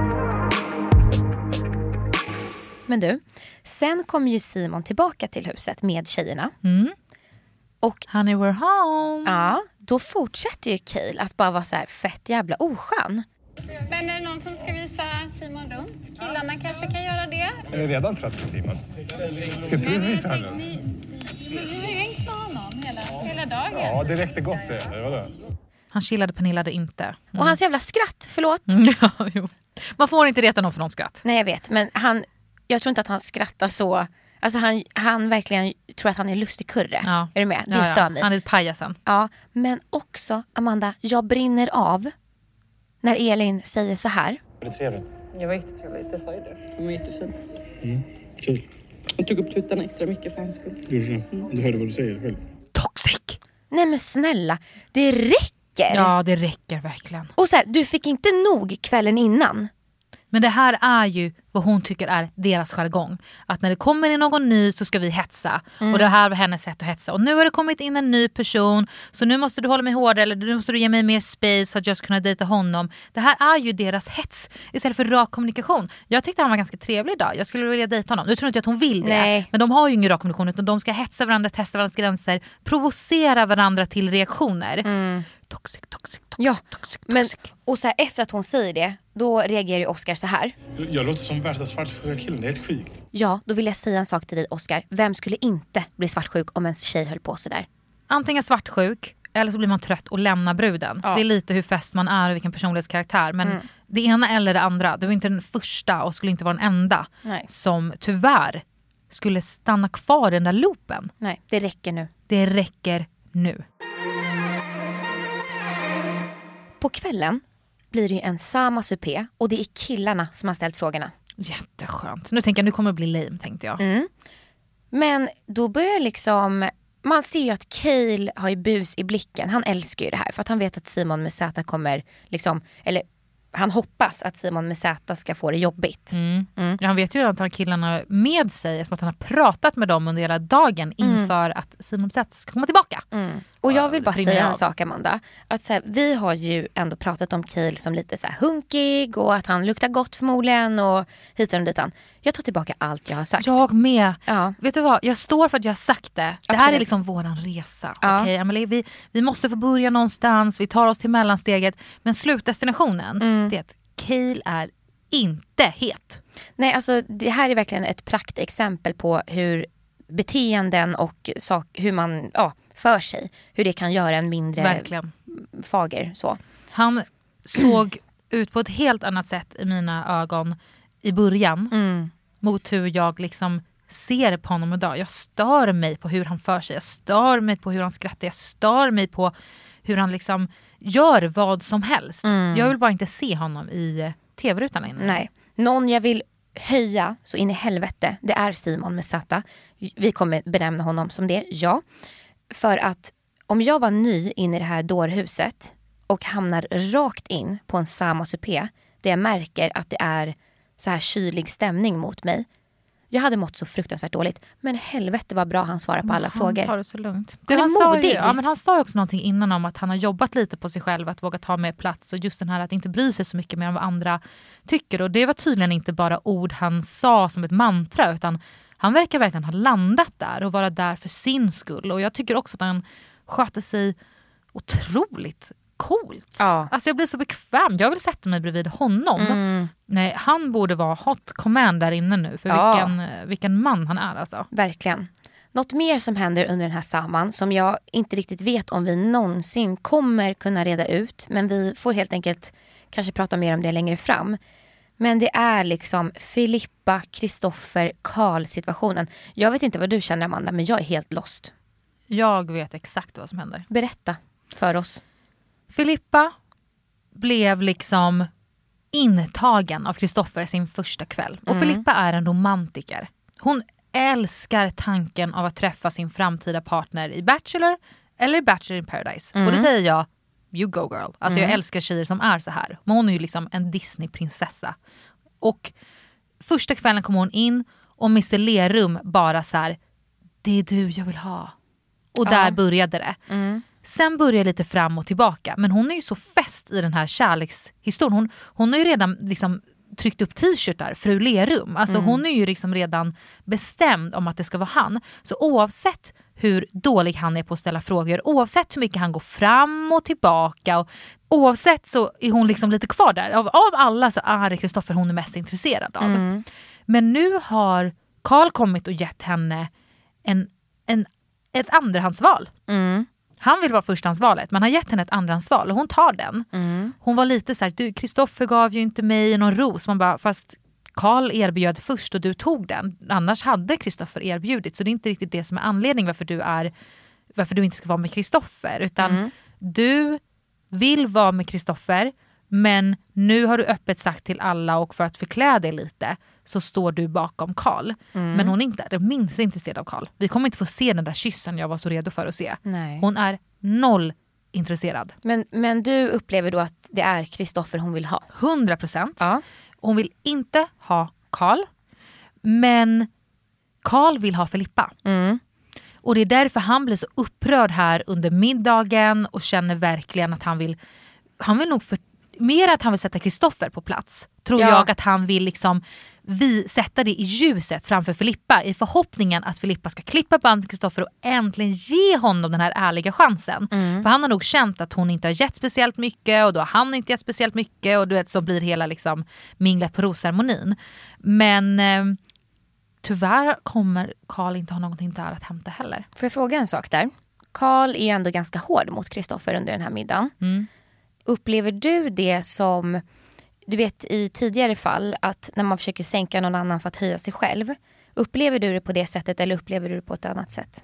Men du, sen kommer ju Simon tillbaka till huset med tjejerna. Och Honey we're home. Ja, då fortsätter ju Cale att bara vara så här fett jävla oskön. Men är det någon som ska visa Simon runt? Killarna kanske kan göra det. Är ni redan trött på Simon? Ska inte du visa henne? Vi har ju hängt med honom hela dagen. Ja, det räckte gott det. Eller vadå? Han chillade, Pernillade inte. Och hans jävla skratt, förlåt. Ja, jo. Man får inte reta någon för någon skratt. Nej, jag vet. Men jag tror inte att han skrattar så. Alltså han verkligen tror att han är lustig kurre. Ja. Är du med? Det stör mig. Han är ett pajasen. Ja, men också, Amanda, jag brinner av när Elin säger så här. Var det trevligt? Jag var jättetrevligt, jag sa ju det. Hon var jättefin. Kul. Hon tog upp tuttarna extra mycket för hans skull. Du hörde vad du säger själv. Toxic! Nej men snälla, det räcker. Ja, det räcker verkligen. Och så här, du fick inte nog kvällen innan. Men det här är ju vad hon tycker är deras jargong. Att när det kommer in någon ny så ska vi hetsa. Och det här var hennes sätt att hetsa. Och nu har det kommit in en ny person. Så nu måste du hålla mig hårdare. Eller nu måste du ge mig mer space för att jag ska kunna dejta honom. Det här är ju deras hets. Istället för rak kommunikation. Jag tyckte han var ganska trevlig idag. Jag skulle vilja dejta honom. Nu tror inte jag att hon vill det. Nej. Men de har ju ingen rak kommunikation. Utan de ska hetsa varandra, testa varandras gränser. Provocera varandra till reaktioner. Toxic. Ja, men och så här, efter att hon säger det, då reagerar ju Oscar så här. Jag låter som värsta svartsjuka killen, det är helt sjukt. Ja, då vill jag säga en sak till dig, Oscar. Vem skulle inte bli svartsjuk om en tjej höll på så där? Antingen svartsjuk eller så blir man trött och lämnar bruden. Det är lite hur fäst man är och vilken personlighetskaraktär. Men det ena eller det andra. Du är inte den första och skulle inte vara den enda som tyvärr skulle stanna kvar i den där loopen. Nej, det räcker nu. Det räcker nu. På kvällen blir det ju en samma supé och det är killarna som har ställt frågorna. Jätteskönt. Nu tänker jag, nu kommer det bli lame, tänkte jag. Men då börjar liksom, man ser ju att Cale har ju bus i blicken. Han älskar ju det här för att han vet att Simon med Z kommer liksom, eller han hoppas att Simon med Z ska få det jobbigt. Ja, han vet ju att han har killarna med sig eftersom att han har pratat med dem under hela dagen inför att Simon med Z ska komma tillbaka. Och jag vill bara säga en sak, Amanda. Att så här, vi har ju ändå pratat om Cale som lite så här hunkig och att han luktar gott förmodligen och hitan och ditan. Jag tar tillbaka allt jag har sagt. Jag med. Ja. Vet du vad? Jag står för att jag har sagt det. Det här är liksom våran resa. Ja. Okej, Emily, vi måste få börja någonstans. Vi tar oss till mellansteget. Men slutdestinationen, det är att Cale är inte het. Nej, alltså det här är verkligen ett praktexempel på hur beteenden och hur man för sig, hur det kan göra en mindre fager så. Han såg ut på ett helt annat sätt i mina ögon i början mot hur jag liksom ser på honom idag. Jag stör mig på hur han för sig. Jag stör mig på hur han skrattar. Jag stör mig på hur han liksom gör vad som helst. Jag vill bara inte se honom i tv-rutan inne. Nej. Någon jag vill höja så in i helvete, det är Simon med Z. Vi kommer benämna honom som det, ja. För att om jag var ny in i det här dårhuset och hamnar rakt in på en samma supé där jag märker att det är så här kylig stämning mot mig. Jag hade mått så fruktansvärt dåligt. Men helvete vad bra han svarar på alla frågor. Han tar det så lugnt. Han är modig. Men han sa också någonting innan om att han har jobbat lite på sig själv. Att våga ta mer plats. Och just den här att inte bry sig så mycket mer om vad andra tycker. Och det var tydligen inte bara ord han sa som ett mantra. Utan han verkar verkligen ha landat där. Och vara där för sin skull. Och jag tycker också att han sköter sig otroligt coolt. Ja. Alltså jag blir så bekväm. Jag vill sätta mig bredvid honom. Nej, han borde vara hot command där inne nu. För vilken man han är alltså. Verkligen. Något mer som händer under den här samman som jag inte riktigt vet om vi någonsin kommer kunna reda ut. Men vi får helt enkelt kanske prata mer om det längre fram. Men det är liksom Filippa, Kristoffer, Karl situationen. Jag vet inte vad du känner, Amanda, men jag är helt lost. Jag vet exakt vad som händer. Berätta för oss. Filippa blev liksom intagen av Kristoffer sin första kväll. Och Filippa är en romantiker. Hon älskar tanken av att träffa sin framtida partner i Bachelor eller i Bachelor in Paradise. Och det säger jag, you go girl. Alltså jag älskar tjejer som är så här. Men hon är ju liksom en Disney-prinsessa. Och första kvällen kom hon in och Mr. Lerum bara så här, det är du jag vill ha. Och där började det. Sen börjar lite fram och tillbaka. Men hon är ju så fäst i den här kärlekshistorien. Hon har ju redan liksom tryckt upp t-shirtar, fru Lerum. Alltså hon är ju liksom redan bestämd om att det ska vara han. Så oavsett hur dålig han är på att ställa frågor, oavsett hur mycket han går fram och tillbaka, och oavsett så är hon liksom lite kvar där. Av alla så är det Kristoffer hon är mest intresserad av. Men nu har Karl kommit och gett henne ett andrahandsval. Han vill vara förstahandsvalet, men han har gett henne ett andrahandsval och hon tar den. Hon var lite så här, du, Kristoffer gav ju inte mig någon ros. Man bara, fast Karl erbjöd först och du tog den. Annars hade Kristoffer erbjudit. Så det är inte riktigt det som är anledningen varför du inte ska vara med Kristoffer. Utan du vill vara med Kristoffer, men nu har du öppet sagt till alla, och för att förklä dig lite så står du bakom Karl. Men hon är inte minst intresserad av Karl. Vi kommer inte få se den där kyssen jag var så redo för att se. Nej. Hon är 0 intresserad. Men du upplever då att det är Kristoffer hon vill ha? 100%. Ja. Hon vill inte ha Carl, men Carl vill ha Filippa. Och det är därför han blir så upprörd här under middagen och känner verkligen att han vill nog mer att han vill sätta Kristoffer på plats. Tror jag att han vill liksom sätta det i ljuset framför Filippa i förhoppningen att Filippa ska klippa band med Kristoffer och äntligen ge honom den här ärliga chansen. För han har nog känt att hon inte har gett speciellt mycket och då har han inte gett speciellt mycket och du vet så blir hela liksom minglat på rosceremonin. Men tyvärr kommer Carl inte ha någonting där att hämta heller. Får jag fråga en sak där? Carl är ändå ganska hård mot Kristoffer under den här middagen. Upplever du det som, du vet i tidigare fall, att när man försöker sänka någon annan för att höja sig själv, upplever du det på det sättet eller upplever du det på ett annat sätt?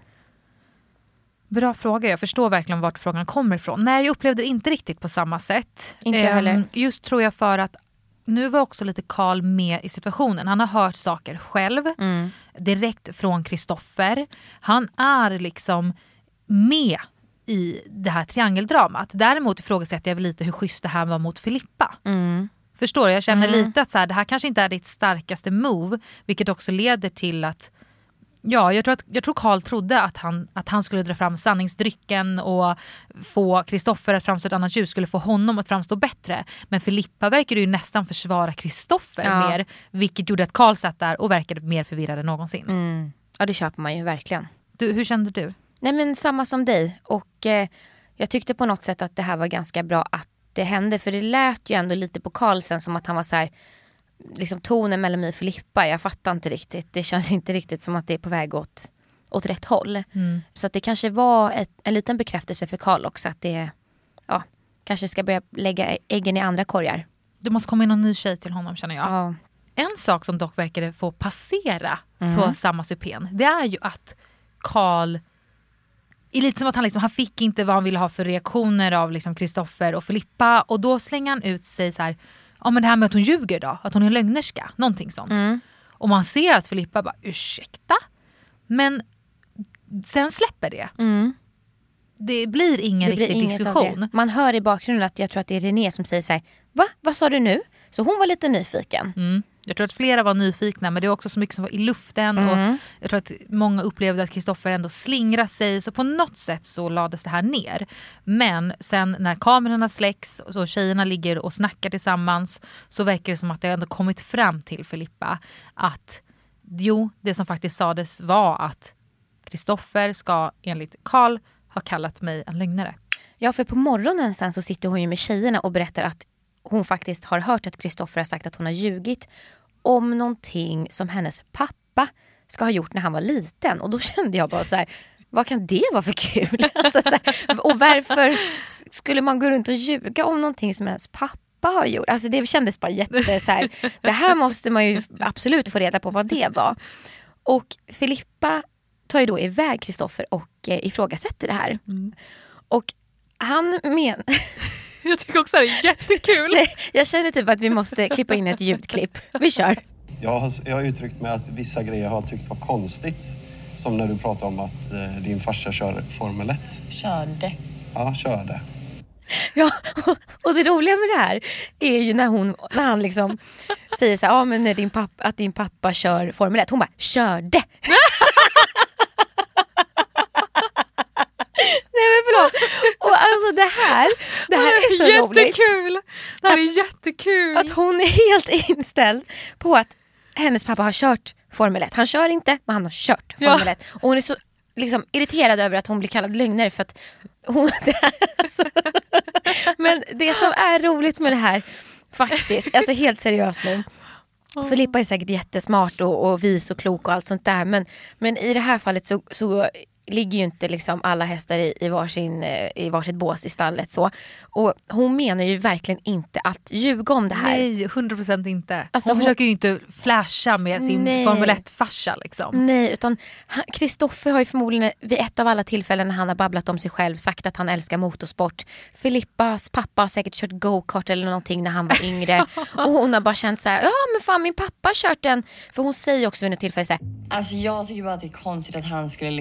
Bra fråga, jag förstår verkligen vart frågan kommer ifrån. Nej, jag upplevde det inte riktigt på samma sätt. Inte heller. Just tror jag för att nu var också lite Carl med i situationen. Han har hört saker själv direkt från Kristoffer. Han är liksom med i det här triangeldramat. Däremot ifrågasätter jag väl lite hur schysst det här var mot Filippa. Förstår du? Jag känner lite att så här, det här kanske inte är ditt starkaste move, vilket också leder till att jag tror Carl trodde att han skulle dra fram sanningsdrycken och få Kristoffer att framstå ett annat ljus, skulle få honom att framstå bättre. Men Filippa verkar ju nästan försvara Kristoffer mer, vilket gjorde att Carl satt där och verkade mer förvirrad än någonsin. Ja, det köper man ju verkligen. Hur kände du? Nej, men samma som dig. Och jag tyckte på något sätt att det här var ganska bra att det hände. För det lät ju ändå lite på Carlsen som att han var så här, liksom tonen mellan mig och Filippa. Jag fattar inte riktigt. Det känns inte riktigt som att det är på väg åt rätt håll. Så att det kanske var en liten bekräftelse för Carl också. Att det kanske ska börja lägga äggen i andra korgar. Det måste komma in någon ny tjej till honom, känner jag. Ja. En sak som dock verkade få passera på samma supén, det är ju att Carl är lite som att han fick inte vad han ville ha för reaktioner av liksom Kristoffer och Filippa. Och då slänger han ut sig så här, men det här med att hon ljuger då, att hon är en lögnerska, någonting sånt. Och man ser att Filippa bara, ursäkta? Men sen släpper det. Det blir ingen riktig diskussion. Man hör i bakgrunden att jag tror att det är René som säger så här, va? Vad sa du nu? Så hon var lite nyfiken. Jag tror att flera var nyfikna, men det var också så mycket som var i luften. Och jag tror att många upplevde att Kristoffer ändå slingrar sig. Så på något sätt så lades det här ner. Men sen när kamerorna släcks och så tjejerna ligger och snackar tillsammans, så verkar det som att det ändå kommit fram till Filippa att det som faktiskt sades var att Kristoffer ska enligt Carl ha kallat mig en lögnare. Ja, för på morgonen sen så sitter hon ju med tjejerna och berättar att hon faktiskt har hört att Kristoffer har sagt att hon har ljugit om någonting som hennes pappa ska ha gjort när han var liten. Och då kände jag bara så här, vad kan det vara för kul? Alltså, så här, och varför skulle man gå runt och ljuga om någonting som hennes pappa har gjort? Alltså det kändes bara jätte så här, det här måste man ju absolut få reda på vad det var. Och Filippa tar ju då iväg Kristoffer och ifrågasätter det här. Och han jag tycker också att det är jättekul. Nej, jag känner typ att vi måste klippa in ett ljudklipp. Vi kör. Jag har uttryckt mig att vissa grejer har tyckt var konstigt. Som när du pratar om att din farsa kör Formel 1. Körde. Ja, körde. Ja, och det roliga med det här är ju när han liksom säger så här, men när att din pappa kör Formel 1. Hon bara, körde. Nej, men förlåt. Och alltså det här är så jättekul. roligt. Det här är jättekul. Att hon är helt inställd på att hennes pappa har kört Formel 1. Han kör inte, men han har kört Formel 1. Och hon är så liksom irriterad över att hon blir kallad lögnare för att hon... alltså. Men det som är roligt med det här faktiskt, alltså helt seriöst nu. Filippa är säkert jättesmart och vis och klok och allt sånt där. Men i det här fallet så ligger ju inte liksom alla hästar i varsitt bås i stallet så. Och hon menar ju verkligen inte att ljuga om det här. Nej, 100% inte. Alltså, hon försöker ju inte flasha med sin Formel 1-farsa liksom. Nej, utan Kristoffer har ju förmodligen vid ett av alla tillfällen när han har babblat om sig själv sagt att han älskar motorsport. Filippas pappa har säkert kört go-kart eller någonting när han var yngre. Och hon har bara känt så här, ja men fan min pappa har kört den. För hon säger också vid ett tillfälle så här. Alltså jag tycker bara att det är konstigt att han skulle liksom bemärka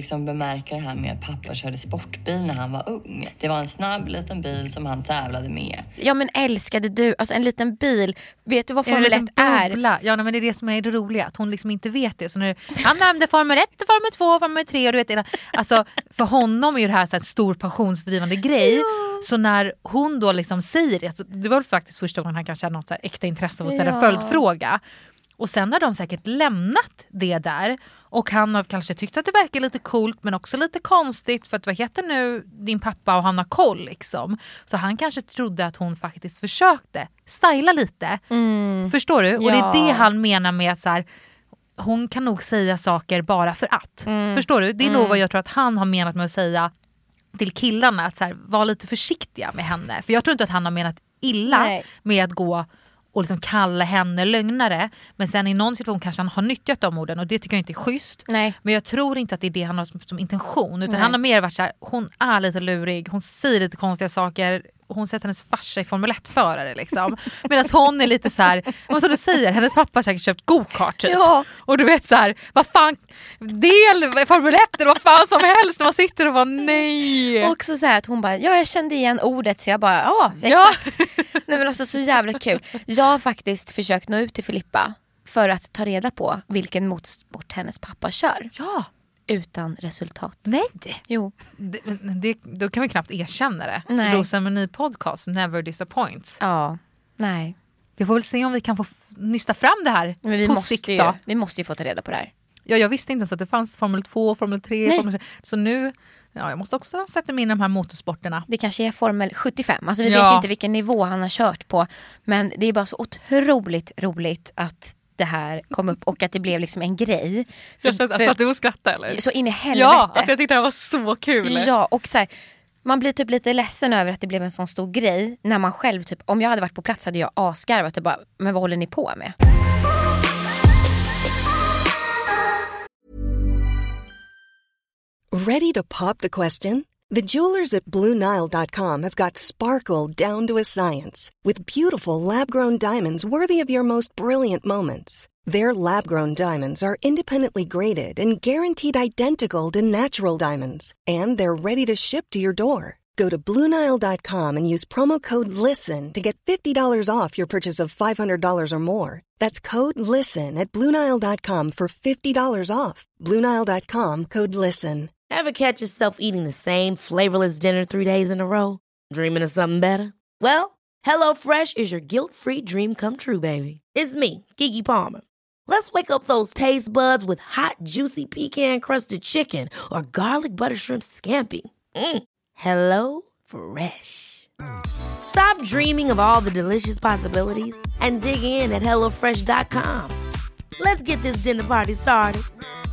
förstärka det här med att pappa körde sportbil när han var ung. Det var en snabb liten bil som han tävlade med. Ja, men älskade du, alltså en liten bil, vet du vad Formel 1 är? Ja, men det är det som är det roliga, att hon liksom inte vet det. Så nu, han nämnde Formel 1, Formel 2, Formel 3 och du vet, alltså för honom är ju det här så här stor passionsdrivande grej. Ja. Så när hon då liksom säger det, det var faktiskt första gången han kanske hade något så här äkta intresse av att ställa följdfråga. Och sen har de säkert lämnat det där. Och han har kanske tyckt att det verkar lite coolt, men också lite konstigt. För att vad heter nu din pappa och han har koll liksom. Så han kanske trodde att hon faktiskt försökte styla lite. Förstår du? Ja. Och det är det han menar med att så här, hon kan nog säga saker bara för att. Förstår du? Det är nog vad jag tror att han har menat med att säga till killarna. Att så här, var lite försiktiga med henne. För jag tror inte att han har menat illa med att gå och liksom kalla henne lögnare. Men sen i någon situation kanske han har nyttjat de orden. Och det tycker jag inte är schysst. Nej. Men jag tror inte att det är det han har som intention. Utan han har mer varit så här, hon är lite lurig. Hon säger lite konstiga saker. Hon sätter hennes farsa i Formel 1-förare liksom. Medan hon är lite så här, vad som du säger, hennes pappa har säkert köpt go-kart typ. Ja. Och du vet så här, vad fan, Formel 1 eller vad fan som helst. Man sitter och bara nej. Och också så här att hon bara, jag kände igen ordet så jag bara, exakt. Nej men alltså så jävla kul. Jag har faktiskt försökt nå ut till Filippa för att ta reda på vilken motorsport hennes pappa kör. Ja. Utan resultat. Nej. Jo. Då kan vi knappt erkänna det. Nej. Rosamony podcast never disappoints. Ja, nej. Vi får väl se om vi kan få nysta fram det här. Men vi måste ju få ta reda på det här. Ja, jag visste inte ens att det fanns Formel 2, Formel 3, Formel 3. Så nu, jag måste också sätta mig in i de här motorsporterna. Det kanske är Formel 75. Alltså vi vet inte vilken nivå han har kört på. Men det är bara så otroligt roligt att det här kom upp och att det blev liksom en grej. Jag satt du och skrattade eller? Så in i helvete. Ja, alltså jag tyckte det här var så kul. Ja, och så här, man blir typ lite ledsen över att det blev en sån stor grej när man själv typ, om jag hade varit på plats hade jag asgarvat och bara, men vad håller ni på med? Ready to pop the question? The jewelers at BlueNile.com have got sparkle down to a science with beautiful lab-grown diamonds worthy of your most brilliant moments. Their lab-grown diamonds are independently graded and guaranteed identical to natural diamonds, and they're ready to ship to your door. Go to BlueNile.com and use promo code LISTEN to get $50 off your purchase of $500 or more. That's code LISTEN at BlueNile.com for $50 off. BlueNile.com, code LISTEN. Ever catch yourself eating the same flavorless dinner 3 days in a row? Dreaming of something better? Well, HelloFresh is your guilt-free dream come true, baby. It's me, Keke Palmer. Let's wake up those taste buds with hot, juicy pecan-crusted chicken or garlic butter shrimp scampi. Hello Fresh. Stop dreaming of all the delicious possibilities and dig in at HelloFresh.com. Let's get this dinner party started.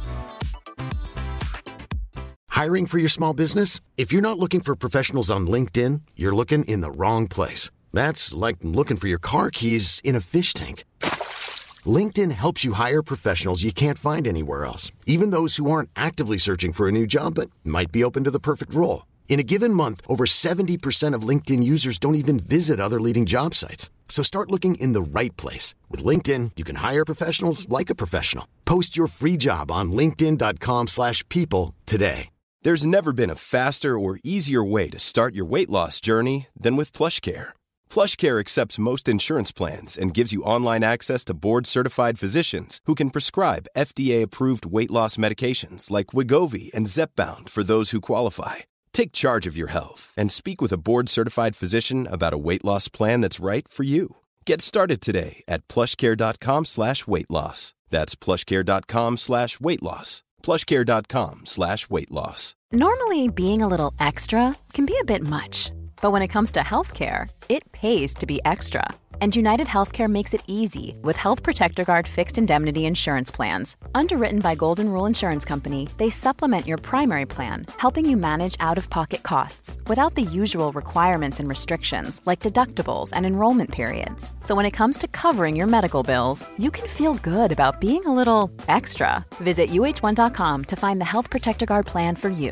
Hiring for your small business? If you're not looking for professionals on LinkedIn, you're looking in the wrong place. That's like looking for your car keys in a fish tank. LinkedIn helps you hire professionals you can't find anywhere else, even those who aren't actively searching for a new job but might be open to the perfect role. In a given month, over 70% of LinkedIn users don't even visit other leading job sites. So start looking in the right place. With LinkedIn, you can hire professionals like a professional. Post your free job on linkedin.com/people today. There's never been a faster or easier way to start your weight loss journey than with PlushCare. PlushCare accepts most insurance plans and gives you online access to board-certified physicians who can prescribe FDA-approved weight loss medications like Wegovy and Zepbound for those who qualify. Take charge of your health and speak with a board-certified physician about a weight loss plan that's right for you. Get started today at plushcare.com/weightloss. That's plushcare.com/weightloss. plushcare.com/weightloss. Normally, being a little extra can be a bit much. But when it comes to healthcare, it pays to be extra. And United Healthcare makes it easy with Health Protector Guard fixed indemnity insurance plans. Underwritten by Golden Rule Insurance Company, they supplement your primary plan, helping you manage out-of-pocket costs without the usual requirements and restrictions like deductibles and enrollment periods. So when it comes to covering your medical bills, you can feel good about being a little extra. Visit uh1.com to find the Health Protector Guard plan for you.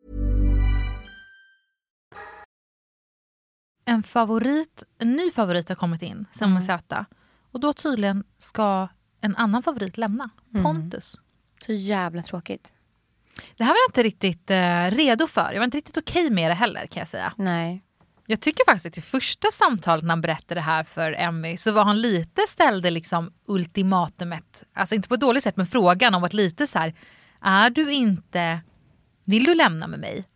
En ny favorit har kommit in som är söta. Och då tydligen ska en annan favorit lämna. Pontus. Så jävla tråkigt. Det här var jag inte riktigt redo för. Jag var inte riktigt okej med det heller, kan jag säga. Nej. Jag tycker faktiskt att i första samtalet när han berättade det här för Emmy så var han lite ställde liksom ultimatumet. Alltså inte på ett dåligt sätt, men frågan om att lite så här, vill du lämna med mig?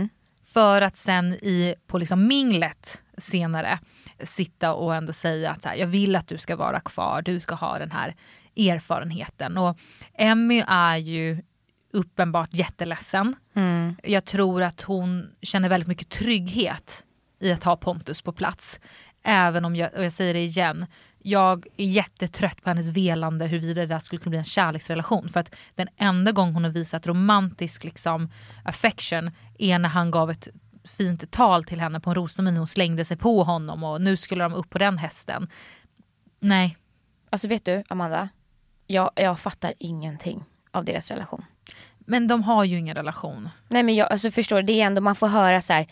För att sen på liksom minglet senare sitta och ändå säga att så här, jag vill att du ska vara kvar, du ska ha den här erfarenheten. Och Emmy är ju uppenbart jätteledsen. Jag tror att hon känner väldigt mycket trygghet i att ha Pontus på plats. Även om jag säger det igen, jag är jättetrött på hennes velande huruvida det där skulle kunna bli en kärleksrelation. För att den enda gång hon har visat romantisk liksom, affection är när han gav ett fint tal till henne på en rosceremonin. Hon slängde sig på honom och nu skulle de upp på den hästen. Nej. Alltså vet du, Amanda, jag fattar ingenting av deras relation. Men de har ju ingen relation. Nej, men jag förstår, det är ändå man får höra så här,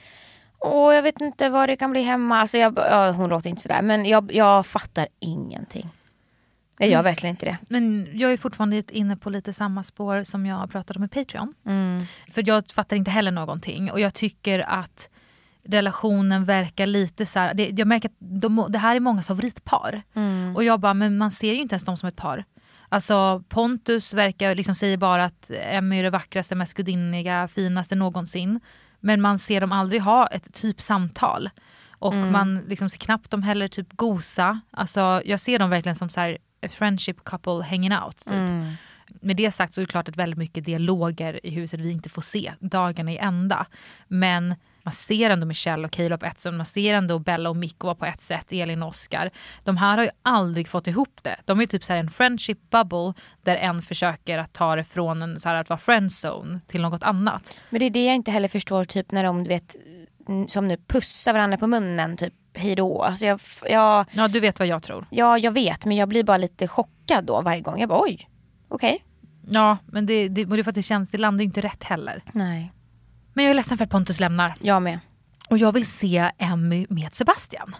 jag vet inte vad det kan bli hemma. Alltså hon låter inte sådär, men jag fattar ingenting. Jag gör verkligen inte det. Men jag är fortfarande inne på lite samma spår som jag har pratat om med Patreon. För jag fattar inte heller någonting. Och jag tycker att relationen verkar lite så här. Jag märker att det här är många favoritpar. Och jag bara, men man ser ju inte ens dem som ett par. Alltså Pontus verkar liksom säger bara att Emmy är det vackraste, mest gudinniga, finaste någonsin. Men man ser dem aldrig ha ett typ samtal. Och man liksom ser knappt dem heller typ gosa. Alltså jag ser dem verkligen som så här a friendship couple hanging out typ. Med det sagt så är det klart att väldigt mycket dialoger i huset vi inte får se dagarna i ända. Men man ser ändå Michelle och Caleb på ett sätt. Man ser ändå Bella och Mikko på ett sätt, Elin och Oscar. De här har ju aldrig fått ihop det. De är typ så här en friendship bubble där en försöker att ta det från en så här att vara friendzone till något annat. Men det är det jag inte heller förstår typ när de, du vet, som nu pussar varandra på munnen typ hejdå. Alltså ja, du vet vad jag tror. Ja, jag vet, men jag blir bara lite chockad då varje gång. Jag bara, oj, okej. Ja, men det är för att det känns, det landar inte rätt heller. Nej. Men jag är ledsen för att Pontus lämnar. Jag med. Och jag vill se Emmy med Sebastian.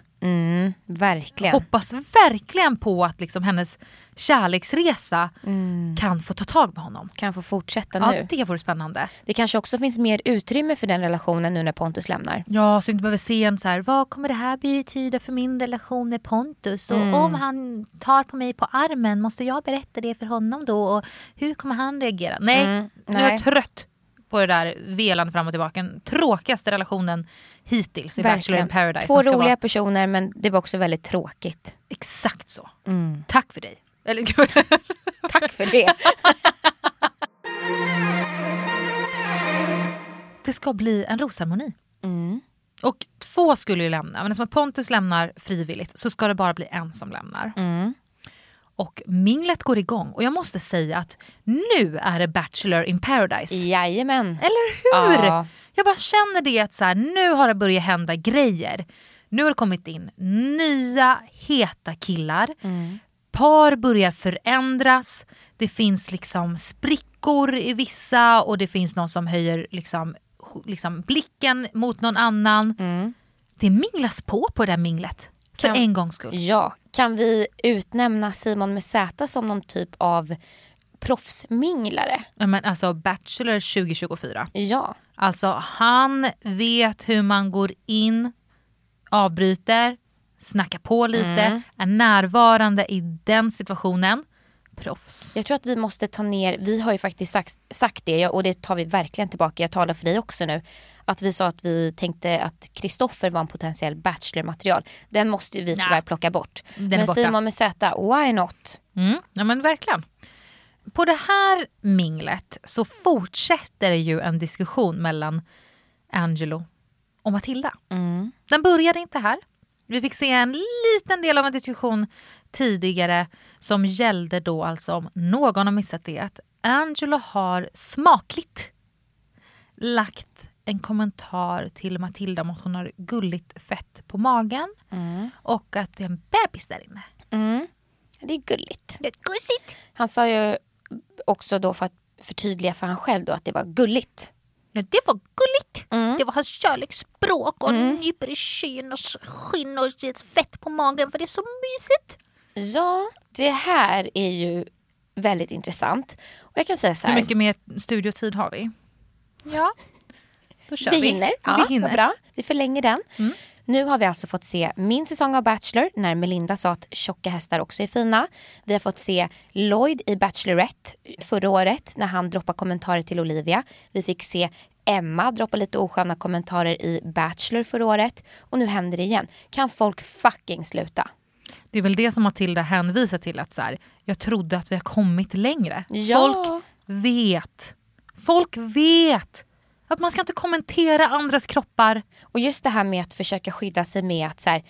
Verkligen. Hoppas verkligen på att liksom hennes kärleksresa kan få ta tag med honom. Kan få fortsätta nu. Ja, det vore spännande. Det kanske också finns mer utrymme för den relationen nu när Pontus lämnar. Ja, så inte behöver se en så här, vad kommer det här betyda för min relation med Pontus? Och om han tar på mig på armen, måste jag berätta det för honom då? Och hur kommer han reagera? Nej, nu är jag trött på det där velan fram och tillbaka. Den tråkigaste relationen hittills i Bachelor in Paradise. 2 roliga personer, men det var också väldigt tråkigt. Exakt så. Tack för dig. Tack för det. Det ska bli en rosceremoni. Och 2 skulle ju lämna. Men som att Pontus lämnar frivilligt så ska det bara bli en som lämnar. Och minglet går igång. Och jag måste säga att nu är det Bachelor in Paradise. Jajamän. Eller hur? Ja. Jag bara känner det att så här, nu har det börjat hända grejer. Nu har det kommit in nya heta killar. Par börjar förändras. Det finns liksom sprickor i vissa. Och det finns någon som höjer liksom blicken mot någon annan. Det minglas på det där minglet. För en gångs skull. Ja, kan vi utnämna Simon med Z som någon typ av proffsminglare? Ja, men alltså Bachelor 2024. Ja. Alltså han vet hur man går in, avbryter, snackar på lite, är närvarande i den situationen. Proffs. Jag tror att vi måste ta ner, vi har ju faktiskt sagt det och det tar vi verkligen tillbaka, jag talar för dig också nu, att vi sa att vi tänkte att Kristoffer var en potentiell bachelor-material. Den måste ju vi tyvärr plocka bort. Men Simon med Z, why not? Ja men verkligen. På det här minglet så fortsätter ju en diskussion mellan Angelo och Matilda. Den började inte här. Vi fick se en liten del av en diskussion tidigare som gällde då alltså om någon har missat det att Angelo har smakligt lagt en kommentar till Matilda om att hon har gulligt fett på magen och att det är en bebis där inne. Det är gulligt. Det är gulligt. Han sa ju också då för att förtydliga för han själv då att det var gulligt. Ja, det var gulligt. Det var hans kärleksspråk och nyper i skinn och skinn och fett på magen för det är så mysigt. Ja, det här är ju väldigt intressant. Och jag kan säga så här. Hur mycket mer studiotid har vi? Ja, då kör vi. Vi hinner. Ja, vi hinner. Bra. Vi förlänger den. Nu har vi alltså fått se min säsong av Bachelor när Melinda sa att tjocka hästar också är fina. Vi har fått se Lloyd i Bachelorette förra året när han droppar kommentarer till Olivia. Vi fick se Emma droppa lite osköna kommentarer i Bachelor förra året. Och nu händer det igen. Kan folk fucking sluta? Det är väl det som Matilda hänvisar till, att så här, jag trodde att vi har kommit längre. Ja. Folk vet att man ska inte kommentera andras kroppar. Och just det här med att försöka skydda sig med att så här,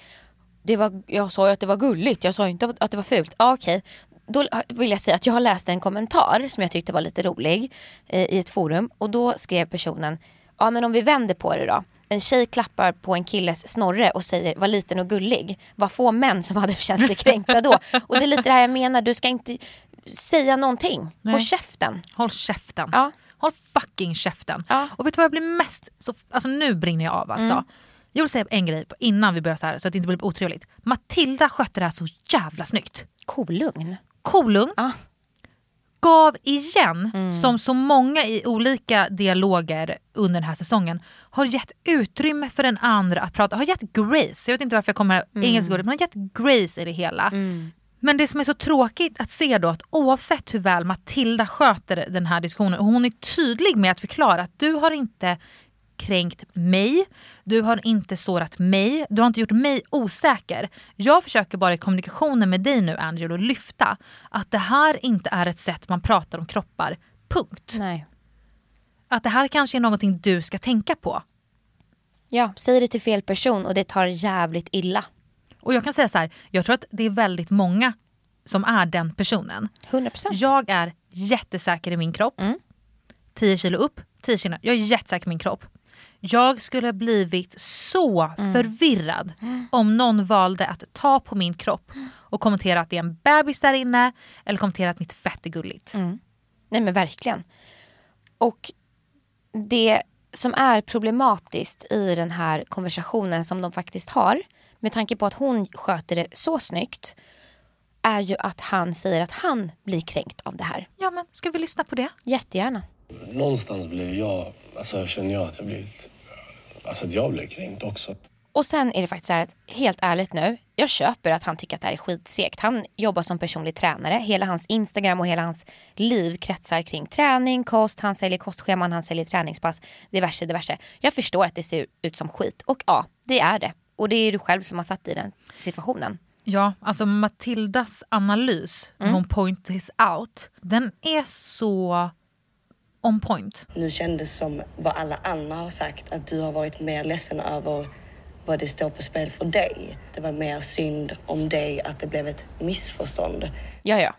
jag sa ju att det var gulligt, jag sa inte att det var fult. Okej. Då vill jag säga att jag har läst en kommentar som jag tyckte var lite rolig i ett forum. Och då skrev personen, ja men om vi vänder på det då. En tjej klappar på en killes snorre och säger, var liten och gullig. Vad få män som hade känt sig kränkta då. Och det är lite det här jag menar, du ska inte säga någonting. Nej. Håll käften. Håll käften. Ja. Håll fucking käften. Ja. Och vet du vad jag blir mest... Alltså nu brinner jag av alltså. Jag vill säga en grej innan vi börjar så här, så att det inte blir otrevligt. Matilda skötte det här så jävla snyggt. Kolugn. Ja. Gav igen, som så många i olika dialoger under den här säsongen, har gett utrymme för den andra att prata. Har gett grace. Jag vet inte varför jag kommer engelska ordet, men har gett grace i det hela. Men det som är så tråkigt att se då, att oavsett hur väl Matilda sköter den här diskussionen, och hon är tydlig med att förklara att du har inte kränkt mig, du har inte sårat mig, du har inte gjort mig osäker. Jag försöker bara i kommunikationen med dig nu, Angelo, lyfta att det här inte är ett sätt man pratar om kroppar. Punkt. Nej. Att det här kanske är någonting du ska tänka på. Ja, säg det till fel person och det tar jävligt illa. Och jag kan säga så här, jag tror att det är väldigt många som är den personen. 100%. Jag är jättesäker i min kropp. 10 kilo upp, 10 kilo. Jag är jättesäker i min kropp. Jag skulle blivit så förvirrad om någon valde att ta på min kropp och kommentera att det är en bebis där inne, eller kommentera att mitt fett är gulligt. Nej men verkligen. Och det som är problematiskt i den här konversationen som de faktiskt har, med tanke på att hon sköter det så snyggt, är ju att han säger att han blir kränkt av det här. Ja, men ska vi lyssna på det? Jättegärna. Någonstans blev jag, känner jag att jag blev kränkt också. Och sen är det faktiskt så här att, helt ärligt nu, jag köper att han tycker att det här är skitsegt. Han jobbar som personlig tränare. Hela hans Instagram och hela hans liv kretsar kring träning, kost. Han säljer kostscheman, han säljer träningspass. Diverse. Jag förstår att det ser ut som skit. Och ja, det är det. Och det är du själv som har satt i den situationen. Ja, alltså Matildas analys, när hon point this out, den är så on point. Nu kändes som vad alla andra har sagt, att du har varit mer ledsen över vad det står på spel för dig. Det var mer synd om dig att det blev ett missförstånd. Ja.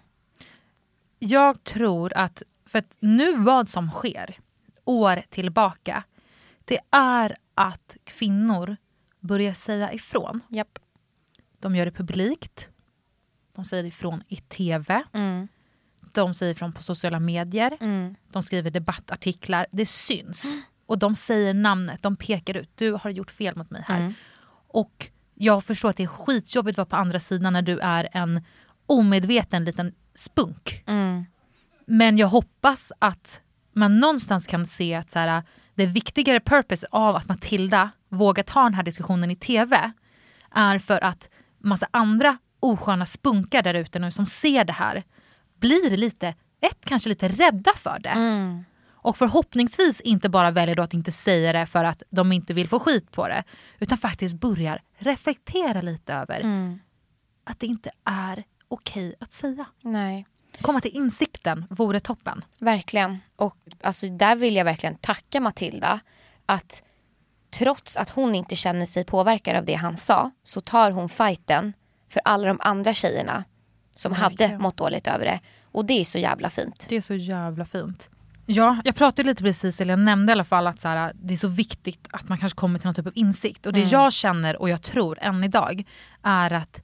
Jag tror att, för att nu vad som sker år tillbaka, det är att kvinnor börjar säga ifrån. Japp. De gör det publikt. De säger ifrån i tv. De säger ifrån på sociala medier. De skriver debattartiklar. Det syns. Och de säger namnet. De pekar ut. Du har gjort fel mot mig här. Och jag förstår att det är skitjobbigt att vara på andra sidan när du är en omedveten liten spunk. Men jag hoppas att man någonstans kan se att så här, det viktigare purpose av att Matilda vågar ta den här diskussionen i tv är för att massa andra osköna spunkar där ute nu som ser det här blir lite, kanske lite rädda för det. Och förhoppningsvis inte bara väljer då att inte säga det för att de inte vill få skit på det, utan faktiskt börjar reflektera lite över att det inte är okej att säga. Nej. Komma till insikten vore toppen. Verkligen. Och alltså, där vill jag verkligen tacka Matilda att trots att hon inte känner sig påverkad av det han sa, så tar hon fighten för alla de andra tjejerna som hade mått dåligt över det. Och det är så jävla fint. Det är så jävla fint. Ja, jag pratade lite precis, eller jag nämnde i alla fall att så här, det är så viktigt att man kanske kommer till någon typ av insikt. Och det jag känner, och jag tror än idag, är att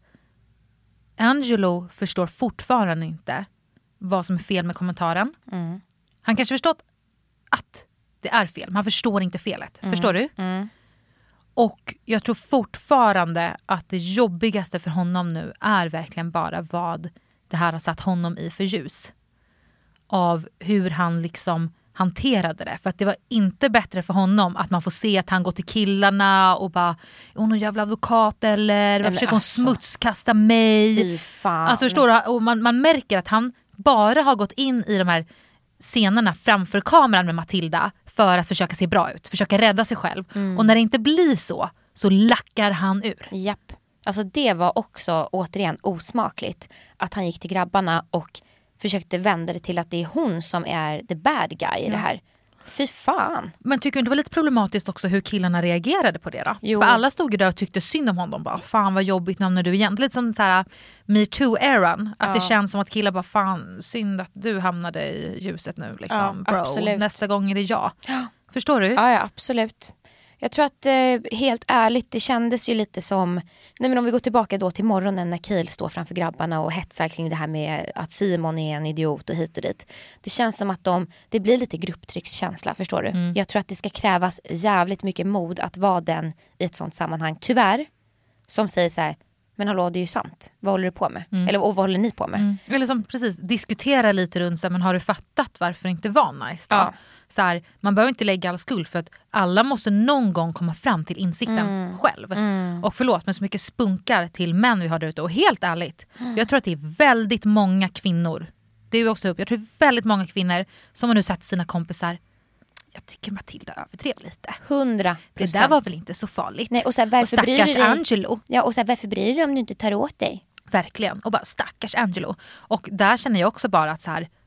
Angelo förstår fortfarande inte vad som är fel med kommentaren. Han kanske förstått att det är fel, men han förstår inte felet. Förstår du? Och jag tror fortfarande att det jobbigaste för honom nu är verkligen bara vad det här har satt honom i för ljus. av hur han liksom hanterade det. För att det var inte bättre för honom att man får se att han går till killarna och bara, är hon någon jävla advokat eller vad försöker hon smutskasta mig? Fy fan. Alltså förstår du? Och man märker att han bara har gått in i de här scenerna framför kameran med Matilda för att försöka se bra ut, försöka rädda sig själv. Och när det inte blir så lackar han ur. Japp. Alltså det var också återigen osmakligt att han gick till grabbarna och försökte vända det till att det är hon som är the bad guy i det här. Fy fan. Men tycker du inte det var lite problematiskt också hur killarna reagerade på det då? Jo. För alla stod ju där och tyckte synd om honom. Bara, fan vad jobbigt när du igen. Lite som så här Me Too-eran. Att det känns som att killar bara, fan synd att du hamnade i ljuset nu. Liksom. Bro, absolut. Nästa gång är det jag. Förstår du? Ja, absolut. Jag tror att helt ärligt, det kändes ju lite som, nej men om vi går tillbaka då till morgonen när Kiel står framför grabbarna och hetsar kring det här med att Simon är en idiot och hit och dit. Det känns som att det blir lite grupptryckskänsla, förstår du? Jag tror att det ska krävas jävligt mycket mod att vara den i ett sånt sammanhang. Tyvärr, som säger så här, men hallå, det är ju sant. Vad håller du på med? Eller vad håller ni på med? Eller som precis diskutera lite runt så här, men har du fattat varför det inte var nice då? Så här, man behöver inte lägga all skuld för att alla måste någon gång komma fram till insikten själv. Och förlåt, men så mycket spunkar till män vi har där ute. Och helt ärligt, jag tror att det är väldigt många kvinnor. Det är också jag tror det är väldigt många kvinnor som har nu sett sina kompisar. Jag tycker Matilda överdrev lite. 100%. Det där var väl inte så farligt. Nej, och så här, varför bryr du dig? Angelo. Ja, och så här, varför bryr du dig om du inte tar åt dig? Verkligen. Och bara stackars Angelo. Och där känner jag också bara att så här,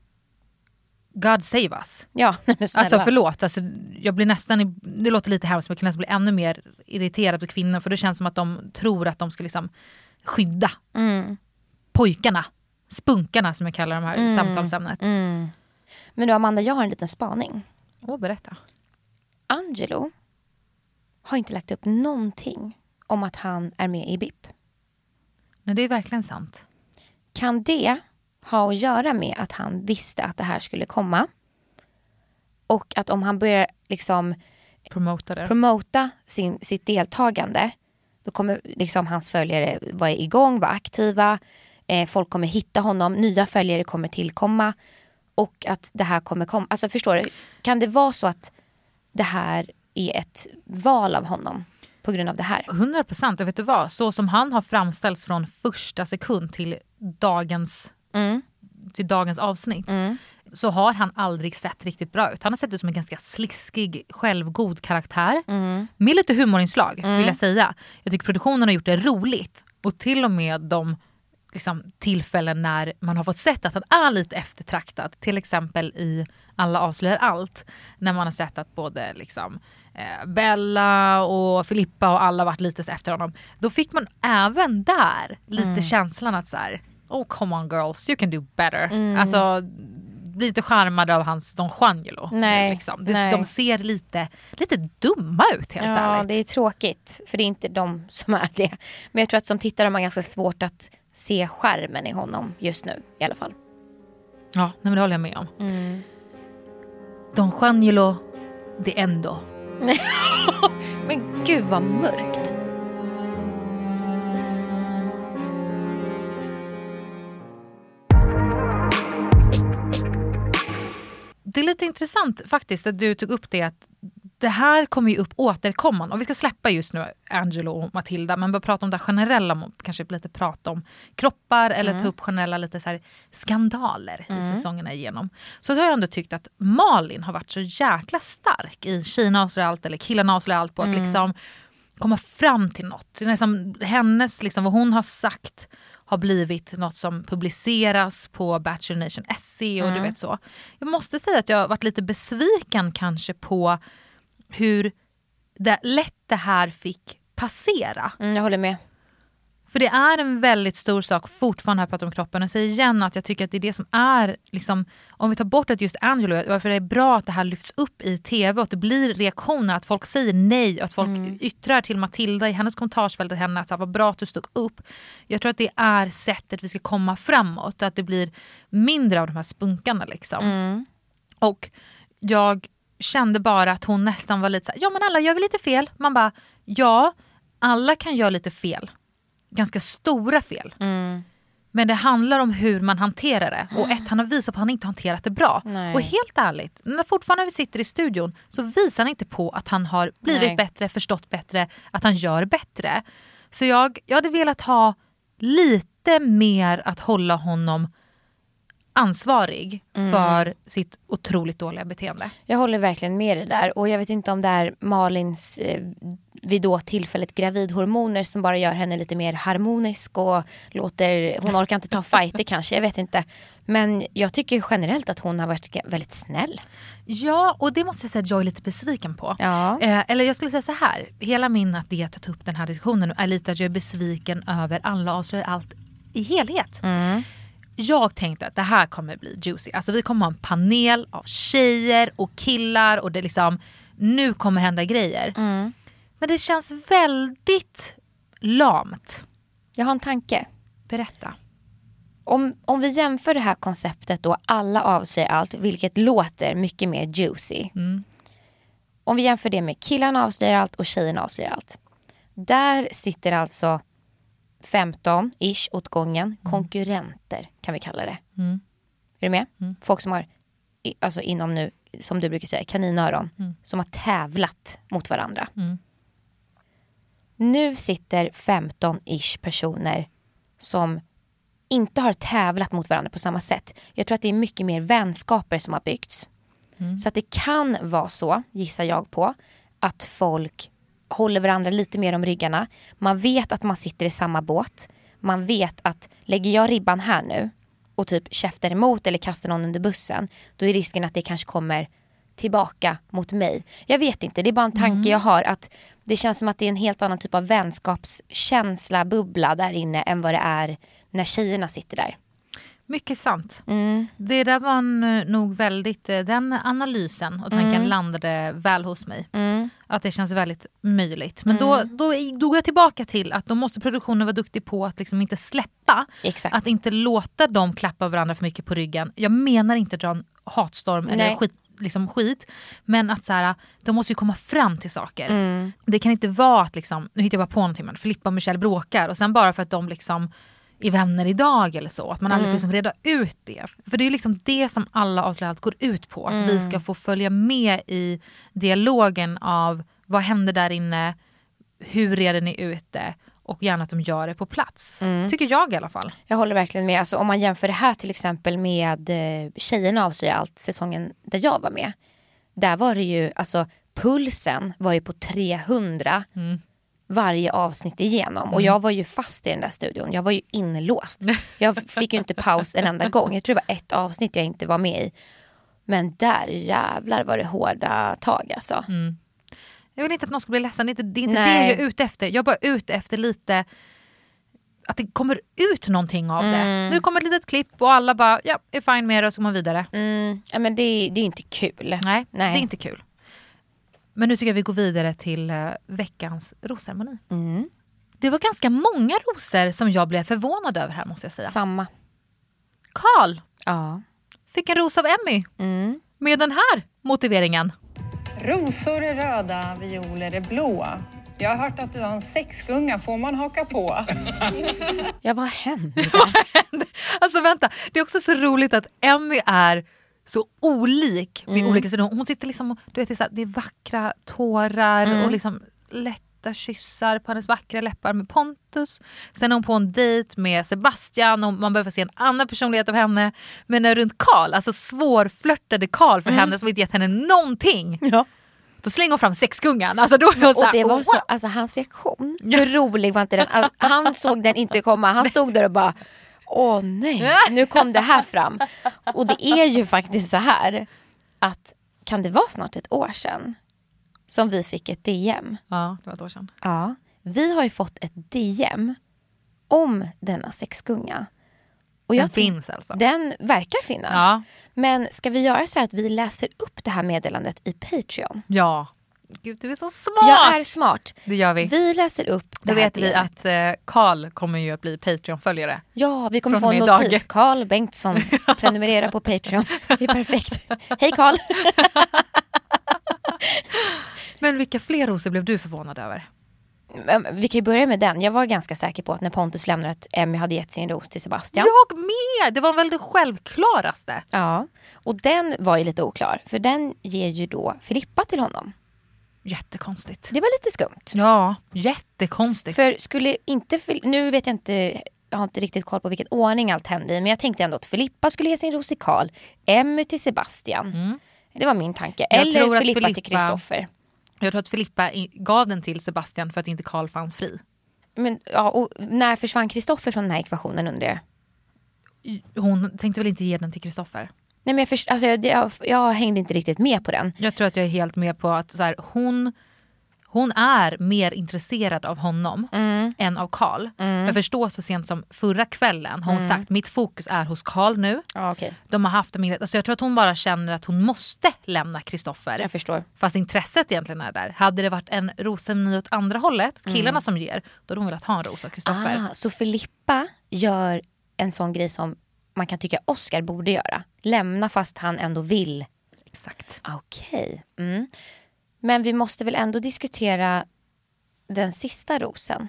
God save us. Ja, men alltså förlåt, alltså, jag blir nästan, det låter lite hemskt, men jag kan nästan bli ännu mer irriterad på kvinnor, för det känns som att de tror att de ska liksom skydda pojkarna, spunkarna som jag kallar de här samtalsämnet. Men då Amanda, jag har en liten spaning. Berätta. Angelo har inte lagt upp någonting om att han är med i BIP. Nej, det är verkligen sant. Kan det ha att göra med att han visste att det här skulle komma? Och att om han börjar liksom promota sitt deltagande, då kommer liksom hans följare vara igång, vara aktiva. Folk kommer hitta honom, nya följare kommer tillkomma. Och att det här kommer komma. Alltså förstår du, kan det vara så att det här är ett val av honom på grund av det här? 100%, och vet du vad? Så som han har framställts från första sekund till dagens avsnitt, så har han aldrig sett riktigt bra ut. Han har sett ut som en ganska sliskig, självgod karaktär. Med lite humorinslag, vill jag säga. Jag tycker produktionen har gjort det roligt. Och till och med de liksom, tillfällen när man har fått sett att han är lite eftertraktad. Till exempel i Alla avslöjar allt. När man har sett att både liksom, Bella och Filippa och alla varit lite efter honom. Då fick man även där lite känslan att så här, oh come on girls, you can do better. Alltså blir inte charmade av hans Don Juanelo. Nej, liksom. De ser lite dumma ut helt ärligt. Ja, det är tråkigt. För det är inte de som är det. Men jag tror att som tittare har man ganska svårt att se skärmen i honom just nu i alla fall. Ja, men det håller jag med om. Don Juanelo det ändå. Men gud vad mörkt. Det är lite intressant faktiskt att du tog upp det, att det här kommer ju upp återkommande. Och vi ska släppa just nu Angelo och Matilda, men bara prata om det generella, kanske lite prata om kroppar eller ta upp generella lite så här skandaler i säsongerna igenom. Så har jag ändå tyckt att Malin har varit så jäkla stark i Tjejerna avslöjar allt eller Killarna avslöjar allt på att liksom komma fram till något. Det är nästan hennes, liksom, vad hon har sagt har blivit något som publiceras på Bachelor Nation SE och du vet så. Jag måste säga att jag har varit lite besviken kanske på hur lätt det här fick passera. Jag håller med. För det är en väldigt stor sak fortfarande här pratar om kroppen. Och säger igen att jag tycker att det är det som är liksom, om vi tar bort att just Angelo, varför det är bra att det här lyfts upp i tv och att det blir reaktioner, att folk säger nej och att folk yttrar till Matilda i hennes kommentarsfält till henne att så här, vad bra att du stod upp. Jag tror att det är sättet vi ska komma framåt, att det blir mindre av de här spunkarna liksom. Och jag kände bara att hon nästan var lite så här, ja men alla gör väl lite fel. Man bara, ja, alla kan göra lite fel. Ganska stora fel. Men det handlar om hur man hanterar det. Och han har visat på att han inte hanterat det bra. Nej. Och helt ärligt, när fortfarande vi sitter i studion så visar han inte på att han har blivit bättre, förstått bättre, att han gör bättre. Så jag hade velat ha lite mer att hålla honom ansvarig för sitt otroligt dåliga beteende. Jag håller verkligen med dig där. Och jag vet inte om det är Malins vid då tillfället gravidhormoner som bara gör henne lite mer harmonisk och hon orkar inte ta fighter kanske, jag vet inte. Men jag tycker generellt att hon har varit väldigt snäll. Ja, och det måste jag säga att jag är lite besviken på. Ja. Eller jag skulle säga så här, hela min att det ta upp den här diskussionen är lite att jag är besviken över alla avslöjar allt i helhet. Jag tänkte att det här kommer bli juicy. Alltså vi kommer ha en panel av tjejer och killar och det liksom, nu kommer hända grejer. Men det känns väldigt lamt. Jag har en tanke. Berätta. Om vi jämför det här konceptet då alla avslöjar allt, vilket låter mycket mer juicy. Om vi jämför det med killarna avslöjar allt och tjejerna avslöjar allt. Där sitter alltså 15-ish åt gången konkurrenter kan vi kalla det. Är du med? Folk som har alltså inom nu, som du brukar säga, kaninöron som har tävlat mot varandra. Nu sitter 15-ish personer som inte har tävlat mot varandra på samma sätt. Jag tror att det är mycket mer vänskaper som har byggts. Så att det kan vara så, gissar jag på, att folk håller varandra lite mer om ryggarna. Man vet att man sitter i samma båt. Man vet att lägger jag ribban här nu och typ käftar emot eller kastar någon under bussen, då är risken att det kanske kommer tillbaka mot mig. Jag vet inte, det är bara en tanke jag har, att det känns som att det är en helt annan typ av vänskapskänsla, bubbla där inne än vad det är när tjejerna sitter där. Mycket sant. Det där var nog väldigt, den analysen och tanken landade väl hos mig. Att det känns väldigt möjligt. Men då går jag tillbaka till att då måste produktionen vara duktig på att liksom inte släppa. Exakt. Att inte låta dem klappa varandra för mycket på ryggen. Jag menar inte dra en hatstorm eller skit. Men att så här, de måste ju komma fram till saker. Det kan inte vara att liksom, nu hittar jag bara på någonting, men Filippa och Michelle bråkar och sen bara för att de liksom i vänner idag eller så. Att man aldrig får liksom reda ut det. För det är liksom det som alla avslöjat går ut på. Att vi ska få följa med i dialogen av vad händer där inne, hur reder ni ute och gärna att de gör det på plats. Tycker jag i alla fall. Jag håller verkligen med. Alltså, om man jämför det här till exempel med Tjejerna avslöjar allt, säsongen där jag var med. Där var det ju, alltså pulsen var ju på 300 varje avsnitt igenom. Och jag var ju fast i den där studion. Jag var ju inlåst. Jag fick ju inte paus en enda gång. Jag tror det var ett avsnitt jag inte var med i. Men där jävlar var det hårda tag alltså. Jag vill inte att någon ska bli ledsen. Det är inte det jag är ute efter. Jag är bara ute efter lite att det kommer ut någonting av det. Nu kommer ett litet klipp och alla bara, ja, är fine med det och så går man vidare. Ja, men det är inte kul. Nej, det är inte kul. Men nu tycker jag vi går vidare till veckans rosceremoni. Det var ganska många rosor som jag blev förvånad över här, måste jag säga. Samma. Carl fick en ros av Emmy med den här motiveringen. Rosor är röda, violer är blåa. Jag har hört att du har en sexgunga, får man haka på? Ja, vad händer? Alltså vänta, det är också så roligt att Emmy är så olik med olika sidor. Hon sitter liksom, du vet, det är vackra tårar och liksom lätta kyssar på hennes vackra läppar med Pontus. Sen är hon på en dejt med Sebastian och man behöver se en annan personlighet av henne. Men när runt Carl, alltså svårflörtade Carl för henne som inte gett henne någonting. Ja. Då slänger hon fram sexgungan. Alltså då var och det var så, alltså hans reaktion. Hur rolig var inte den? Alltså, han såg den inte komma. Han stod där och bara, åh nej, nu kom det här fram. Och det är ju faktiskt så här att, kan det vara snart ett år sedan som vi fick ett DM? Ja, det var ett år sedan. Ja, vi har ju fått ett DM om denna sexgunga. Och den finns alltså? Den verkar finnas. Ja. Men ska vi göra så här att vi läser upp det här meddelandet i Patreon? Ja. Gud, du är så smart. Jag är smart. Det gör vi. Vi läser upp det. Då vet vi att Carl kommer ju att bli Patreon-följare. Ja, vi kommer få en notis. Carl Bengtsson prenumererar på Patreon. Det är perfekt. Hej Carl. Men vilka fler rosor blev du förvånad över? Vi kan ju börja med den. Jag var ganska säker på att när Pontus lämnade att Emmy hade gett sin ros till Sebastian. Jag med! Det var väl det självklaraste. Ja, och den var ju lite oklar. För den ger ju då Filippa till honom. Jättekonstigt. Det var lite skumt. Ja, jättekonstigt. För skulle inte... Nu vet jag inte... Jag har inte riktigt koll på vilken ordning allt hände i. Men jag tänkte ändå att Filippa skulle ge sin ros till Karl. Emmy till Sebastian. Det var min tanke. Eller Filippa till Kristoffer. Jag tror att Filippa gav den till Sebastian för att inte Karl fanns fri. Men ja, och när försvann Kristoffer från den här ekvationen undrar jag? Hon tänkte väl inte ge den till Kristoffer? Nej, men jag hängde inte riktigt med på den. Jag tror att jag är helt med på att så här, hon är mer intresserad av honom än av Karl. Jag förstår så sent som förra kvällen har hon sagt mitt fokus är hos Karl nu. Okay. De har haft alltså jag tror att hon bara känner att hon måste lämna Kristoffer. Jag förstår. Fast intresset egentligen är där. Hade det varit en rosemni åt andra hållet, killarna som ger, då hade hon velat ha en ros av Kristoffer. Så Filippa gör en sån grej som man kan tycka Oscar borde göra. Lämna fast han ändå vill. Exakt. Okej. Men vi måste väl ändå diskutera den sista rosen.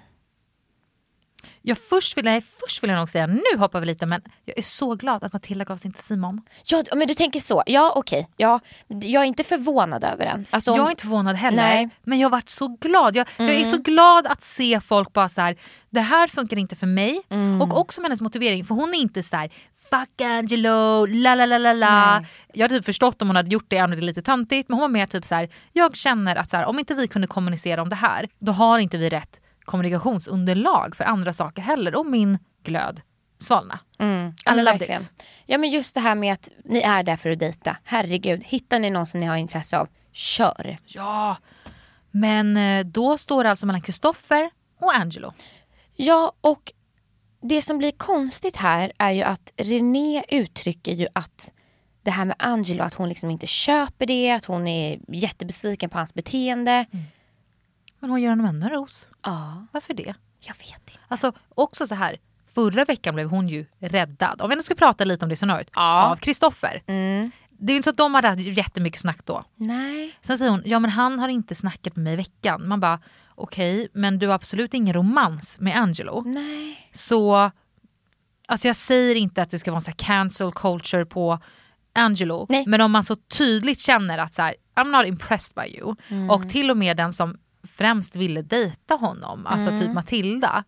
Ja, först vill jag nog säga, nu hoppar vi lite, men jag är så glad att Matilda gav sin till Simon. Ja, men du tänker så. Ja, okej. Ja, jag är inte förvånad över den. Alltså, jag är inte förvånad heller. Nej. Men jag har varit så glad. Jag är så glad att se folk bara så här, det här funkar inte för mig. Och också med hennes motivering, för hon är inte så här, fuck Angelo, la la la la la. Jag hade typ förstått om hon hade gjort det, även om det är lite töntigt. Men hon var mer typ så här, jag känner att så här, om inte vi kunde kommunicera om det här, då har inte vi rätt kommunikationsunderlag för andra saker heller. Och min glöd svalna. I loved it. Ja, men just det här med att ni är där för att dejta. Herregud, hittar ni någon som ni har intresse av, kör. Ja, men då står det alltså mellan Kristoffer och Angelo. Ja, och det som blir konstigt här är ju att René uttrycker ju att det här med Angelo, att hon liksom inte köper det, att hon är jättebesviken på hans beteende. Men hon gör honom ännu ros. Ja. Varför det? Jag vet inte. Alltså också så här, förra veckan blev hon ju räddad. Om vi nu ska prata lite om det scenariot. Av Kristoffer. Det är inte så att de hade haft jättemycket snack då. Nej. Sen säger hon, ja men han har inte snackat med mig i veckan. Man bara, okej, men du har absolut ingen romans med Angelo. Nej. Så, alltså jag säger inte att det ska vara en så här cancel culture på Angelo. Nej. Men om man så tydligt känner att så här, I'm not impressed by you. Och till och med den som främst ville dejta honom, alltså typ Matilda,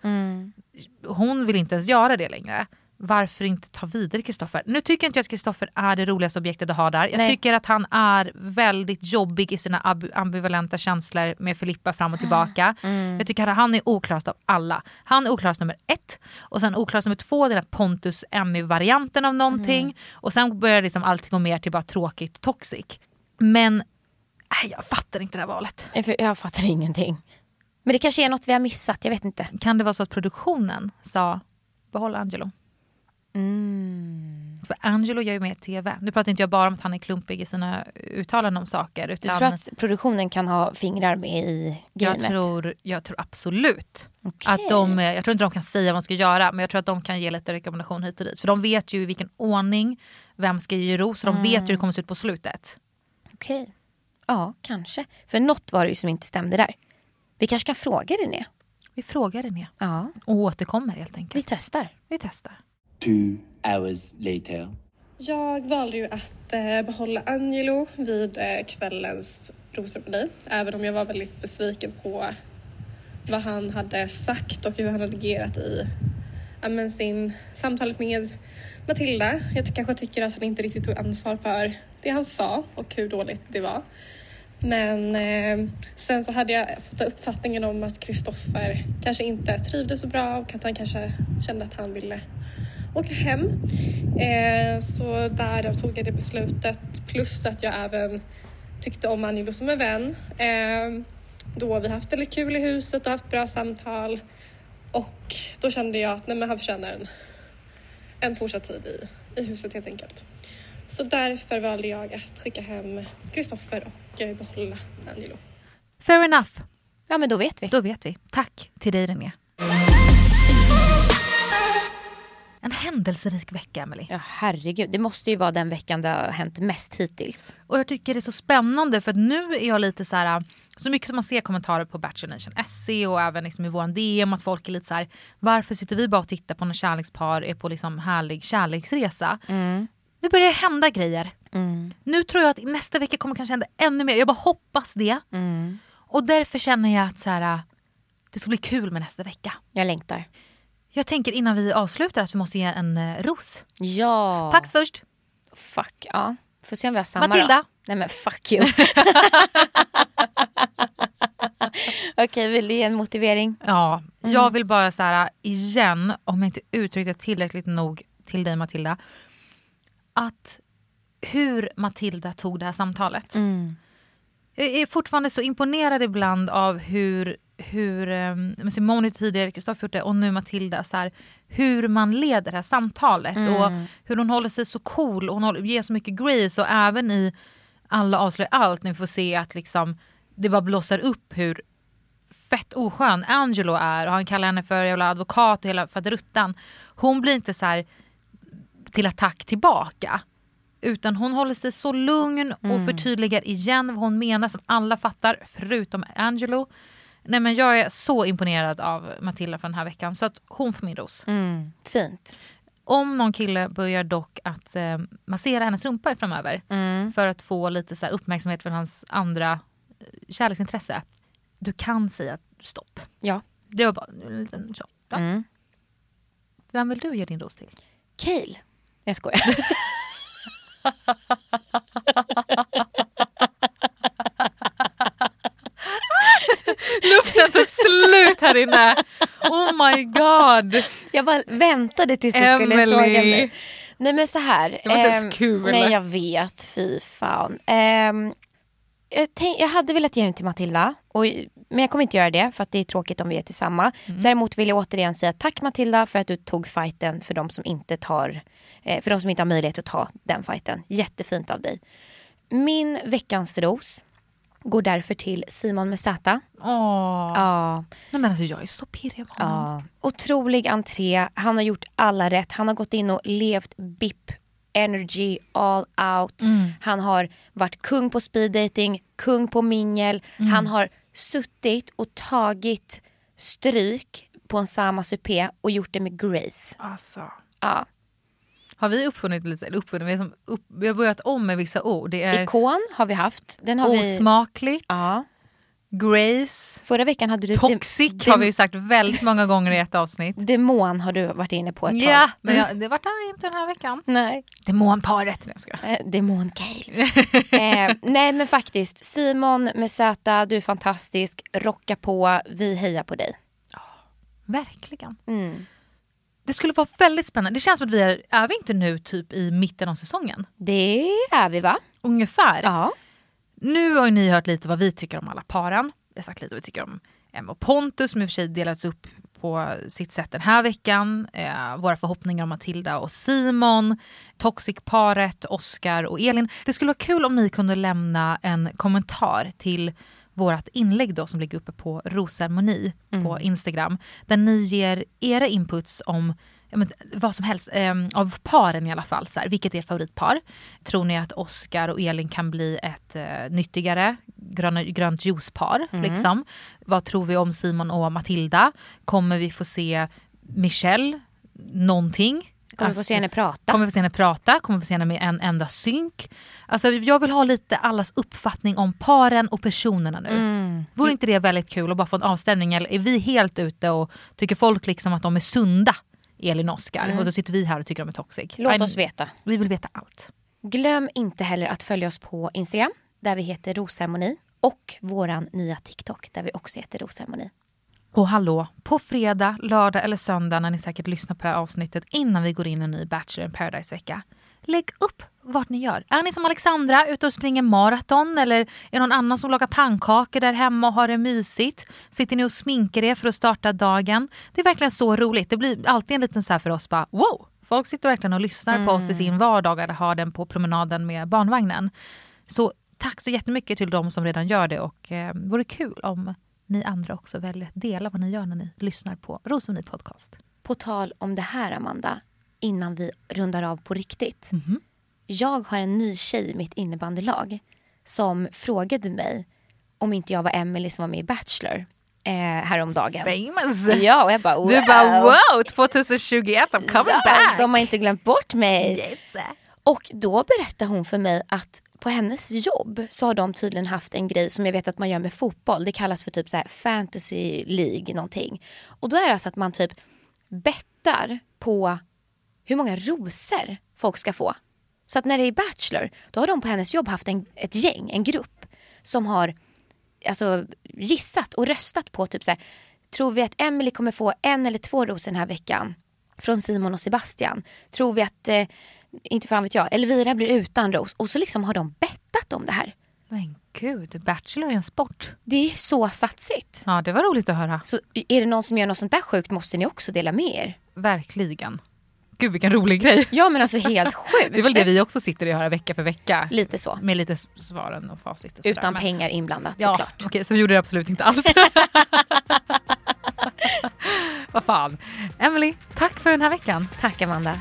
hon vill inte ens göra det längre. Varför inte ta vidare Kristoffer? Nu tycker jag inte att Kristoffer är det roligaste objektet att ha där. Jag tycker att han är väldigt jobbig i sina ambivalenta känslor med Filippa fram och tillbaka. Jag tycker att han är oklarast av alla. Han är oklarast nummer 1. Och sen oklarast nummer 2, den här Pontus Emmy-varianten av någonting. Och sen börjar liksom allting gå mer till bara tråkigt och toxic. Men jag fattar inte det här valet. Jag fattar ingenting. Men det kanske är något vi har missat, jag vet inte. Kan det vara så att produktionen sa behåll Angelo? För Angelo gör ju mer tv. Nu pratar inte jag bara om att han är klumpig i sina uttalanden om saker. Utan du tror att produktionen kan ha fingrar med i gamet? Jag tror absolut. Att jag tror inte de kan säga vad de ska göra, men jag tror att de kan ge lite rekommendation hit och dit. För de vet ju i vilken ordning vem ska ge ros. Så de vet hur det kommer se ut på slutet. Okej. Ja, kanske. För något var det ju som inte stämde där. Vi kanske kan fråga René. Vi frågar René. Ja. Och återkommer helt enkelt. Vi testar. 2 hours later. Jag valde ju att behålla Angelo vid kvällens rosceremoni. Även om jag var väldigt besviken på vad han hade sagt och hur han hade agerat i sin samtalet med Matilda. Jag kanske tycker att han inte riktigt tog ansvar för det han sa och hur dåligt det var. Men sen så hade jag fått uppfattningen om att Kristoffer kanske inte trivdes så bra och att han kanske kände att han ville åka hem. Så därav tog jag det beslutet. Plus att jag även tyckte om Angelo som en vän. Då vi haft väldigt kul i huset och haft bra samtal. Och då kände jag att han förtjänar en fortsatt tid i huset helt enkelt. Så därför valde jag att skicka hem Kristoffer och behålla Angelo. Fair enough. Ja, men då vet vi. Då vet vi. Tack till dig René. En händelserik vecka, Emily. Ja, herregud. Det måste ju vara den veckan det har hänt mest hittills. Och jag tycker det är så spännande för att nu är jag lite så här, så mycket som man ser kommentarer på Bachelor Nation SC och även liksom i våran DM att folk är lite så här, varför sitter vi bara och tittar på när kärlekspar är på liksom härlig kärleksresa? Nu börjar det hända grejer. Nu tror jag att nästa vecka kommer kanske hända ännu mer. Jag bara hoppas det. Och därför känner jag att så här, det ska bli kul med nästa vecka. Jag längtar. Jag tänker innan vi avslutar att vi måste ge en ros. Ja. Pax först. Fuck, ja. Får se om vi har samma Matilda. då. Nej men fuck you. Okej, vill du ge en motivering? Ja, jag vill bara så här igen, om jag inte uttryckte tillräckligt nog till dig Matilda, att hur Matilda tog det här samtalet. Jag är fortfarande så imponerad ibland av hur Simone tidigare, Kristoffer och nu Matilda, så här, hur man leder det här samtalet och hur hon håller sig så cool och hon ger så mycket grace, och även i Alla avslöjar allt när vi får se att liksom, det bara blåser upp hur fett oskön Angelo är, och han kallar henne för jävla advokat och hela faderuttan. Hon blir inte så här till attack tillbaka, utan hon håller sig så lugn och förtydligar igen vad hon menar, som alla fattar förutom Angelo. Nej, men jag är så imponerad av Matilda för den här veckan, så att hon får min ros. Fint. Om någon kille börjar dock att massera hennes rumpa framöver för att få lite så här uppmärksamhet från hans andra kärleksintresse, du kan säga stopp. Ja. Det var bara en liten stopp. Ja. Vem vill du ge din ros till? Cale. Jag skojar. Luften tog slut här inne. Oh my god. Jag bara väntade tills du skulle fråga mig. Nej men så här. Det var inte ens kul. Nej jag vet, fy fan. Jag hade velat ge den till Matilda. Men jag kommer inte göra det för att det är tråkigt om vi är tillsamma. Däremot vill jag återigen säga tack Matilda för att du tog fighten för de som inte har möjlighet att ta den fighten. Jättefint av dig. Min veckans ros går därför till Simon med Z. Ja. Nej, men alltså jag är så pirrig på honom. Otrolig entré. Han har gjort alla rätt. Han har gått in och levt BIP energy all out. Han har varit kung på speed dating, kung på mingel. Han har suttit och tagit stryk på en samma supé och gjort det med grace. Alltså. Ja. Har vi uppfunnit lite, vi har börjat om med vissa ord. Det är ikon har vi haft. Den har osmakligt. Ja. Grace. Förra veckan hade du toxic har vi sagt väldigt många gånger i ett avsnitt. Demon har du varit inne på ett tag. Ja, men det var där inte den här veckan. Nej. Demonparet. Demon Cale. Nej men faktiskt, Simon med Z, du är fantastisk. Rocka på, vi hejar på dig. Ja, verkligen. Det skulle vara väldigt spännande. Det känns som att vi är vi inte nu typ i mitten av säsongen? Det är vi va? Ungefär. Ja. Nu har ju ni hört lite vad vi tycker om alla paren. Vi har sagt lite vad vi tycker om Emma och Pontus, som i och för sig delats upp på sitt sätt den här veckan. Våra förhoppningar om Matilda och Simon. Toxic-paret, Oscar och Elin. Det skulle vara kul om ni kunde lämna en kommentar till vårat inlägg då som ligger uppe på Rosceremoni på Instagram. Där ni ger era inputs om vad som helst, av paren i alla fall. Så här, vilket är ert favoritpar? Tror ni att Oscar och Elin kan bli ett nyttigare grönt juicepar? Liksom? Vad tror vi om Simon och Matilda? Kommer vi få se Michelle någonting? Kommer vi få se henne prata? Kommer vi få se henne prata? Kommer vi få se henne med en enda synk? Alltså jag vill ha lite allas uppfattning om paren och personerna nu. Vore inte det väldigt kul att bara få en avstämning? Eller är vi helt ute och tycker folk liksom att de är sunda? Elin och Oscar. Och så sitter vi här och tycker de är toxic. Låt oss veta. Vi vill veta allt. Glöm inte heller att följa oss på Instagram där vi heter Rosceremoni, och våran nya TikTok där vi också heter Rosceremoni. Och hallå, på fredag, lördag eller söndag när ni säkert lyssnar på det här avsnittet innan vi går in i en ny Bachelor in Paradise-vecka. Lägg upp vart ni gör. Är ni som Alexandra ute och springer maraton, eller är någon annan som lagar pannkakor där hemma och har det mysigt? Sitter ni och sminkar er för att starta dagen? Det är verkligen så roligt. Det blir alltid en liten så här för oss bara, wow! Folk sitter verkligen och lyssnar på oss i sin vardag eller har den på promenaden med barnvagnen. Så tack så jättemycket till de som redan gör det, och vore kul om ni andra också väljer att dela vad ni gör när ni lyssnar på Rosceremoni podcast. På tal om det här, Amanda. innan vi rundar av på riktigt. Jag har en ny tjej i mitt innebandylag som frågade mig om inte jag var Emily som var med i Bachelor häromdagen. Famous. Ja, och jag bara wow. Du bara wow, 2021, I'm coming back. De har inte glömt bort mig. Yes. Och då berättade hon för mig att på hennes jobb så har de tydligen haft en grej som jag vet att man gör med fotboll. Det kallas för typ så här fantasy league någonting. Och då är det alltså att man typ bettar på hur många rosor folk ska få. Så att när det är Bachelor, då har de på hennes jobb haft ett gäng, en grupp som har alltså gissat och röstat på typ så här, tror vi att Emily kommer få 1 eller 2 rosor den här veckan från Simon och Sebastian? Tror vi att inte fan vet jag, Elvira blir utan ros? Och så liksom har de bettat om det här. Men gud, Bachelor är en sport. Det är så satsigt. Ja, det var roligt att höra. Så är det någon som gör något sånt där sjukt måste ni också dela med er. Verkligen. Gud, vilken rolig grej. Ja, men alltså helt sjukt. Det är väl det vi också sitter och gör vecka för vecka. Lite så. Med lite svaren och facit. Och utan sådär. pengar inblandat, ja, såklart. Okej, så vi gjorde det absolut inte alls. Vad fan. Emily, tack för den här veckan. Tack Amanda.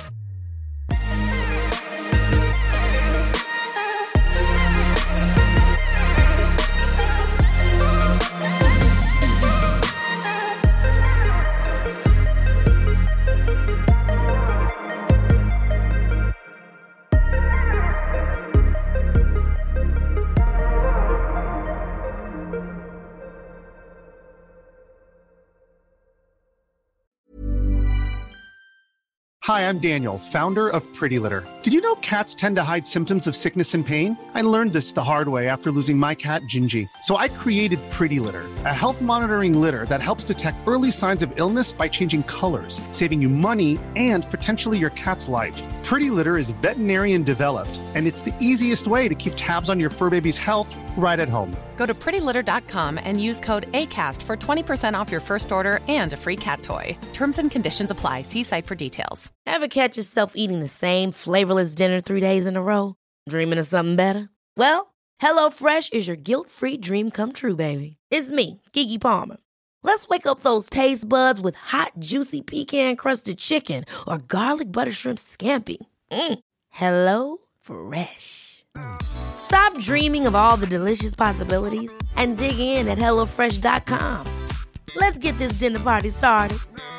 Hi, I'm Daniel, founder of Pretty Litter. Did you know cats tend to hide symptoms of sickness and pain? I learned this the hard way after losing my cat, Gingy. So I created Pretty Litter, a health monitoring litter that helps detect early signs of illness by changing colors, saving you money and potentially your cat's life. Pretty Litter is veterinarian developed, and it's the easiest way to keep tabs on your fur baby's health right at home. Go to prettylitter.com and use code ACAST for 20% off your first order and a free cat toy. Terms and conditions apply. See site for details. Ever catch yourself eating the same flavorless dinner 3 days in a row? Dreaming of something better? Well, HelloFresh is your guilt-free dream come true, baby. It's me, Keke Palmer. Let's wake up those taste buds with hot, juicy pecan-crusted chicken or garlic butter shrimp scampi. Hello Fresh. Stop dreaming of all the delicious possibilities and dig in at HelloFresh.com. Let's get this dinner party started.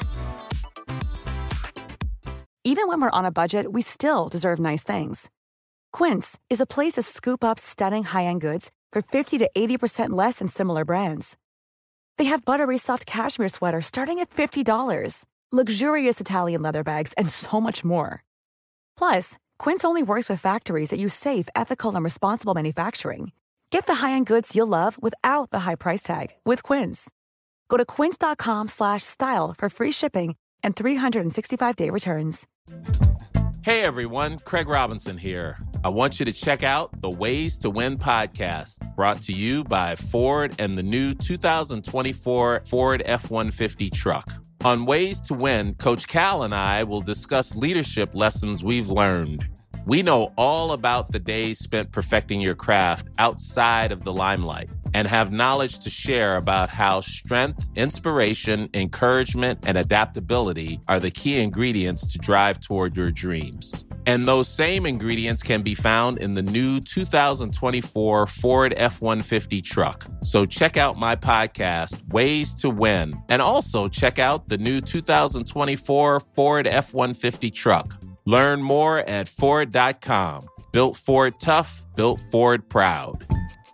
Even when we're on a budget, we still deserve nice things. Quince is a place to scoop up stunning high-end goods for 50 to 80% less than similar brands. They have buttery soft cashmere sweaters starting at $50, luxurious Italian leather bags, and so much more. Plus, Quince only works with factories that use safe, ethical, and responsible manufacturing. Get the high-end goods you'll love without the high price tag with Quince. Go to quince.com/style for free shipping and 365-day returns. Hey everyone, Craig Robinson here. I want you to check out the Ways to Win podcast, brought to you by Ford and the new 2024 Ford F-150 truck. On Ways to Win, Coach Cal and I will discuss leadership lessons we've learned. We know all about the days spent perfecting your craft outside of the limelight and have knowledge to share about how strength, inspiration, encouragement, and adaptability are the key ingredients to drive toward your dreams. And those same ingredients can be found in the new 2024 Ford F-150 truck. So check out my podcast, Ways to Win, and also check out the new 2024 Ford F-150 truck. Learn more at Ford.com. Built Ford tough, built Ford proud.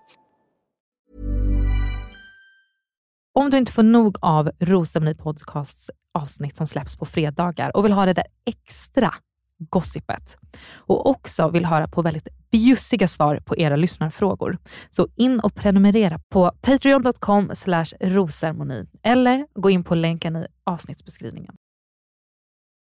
Om du inte får nog av Rosceremoni Podcasts avsnitt som släpps på fredagar och vill ha det där extra gossipet och också vill höra på väldigt bjussiga svar på era lyssnarfrågor, så in och prenumerera på patreon.com/rosceremoni eller gå in på länken i avsnittsbeskrivningen.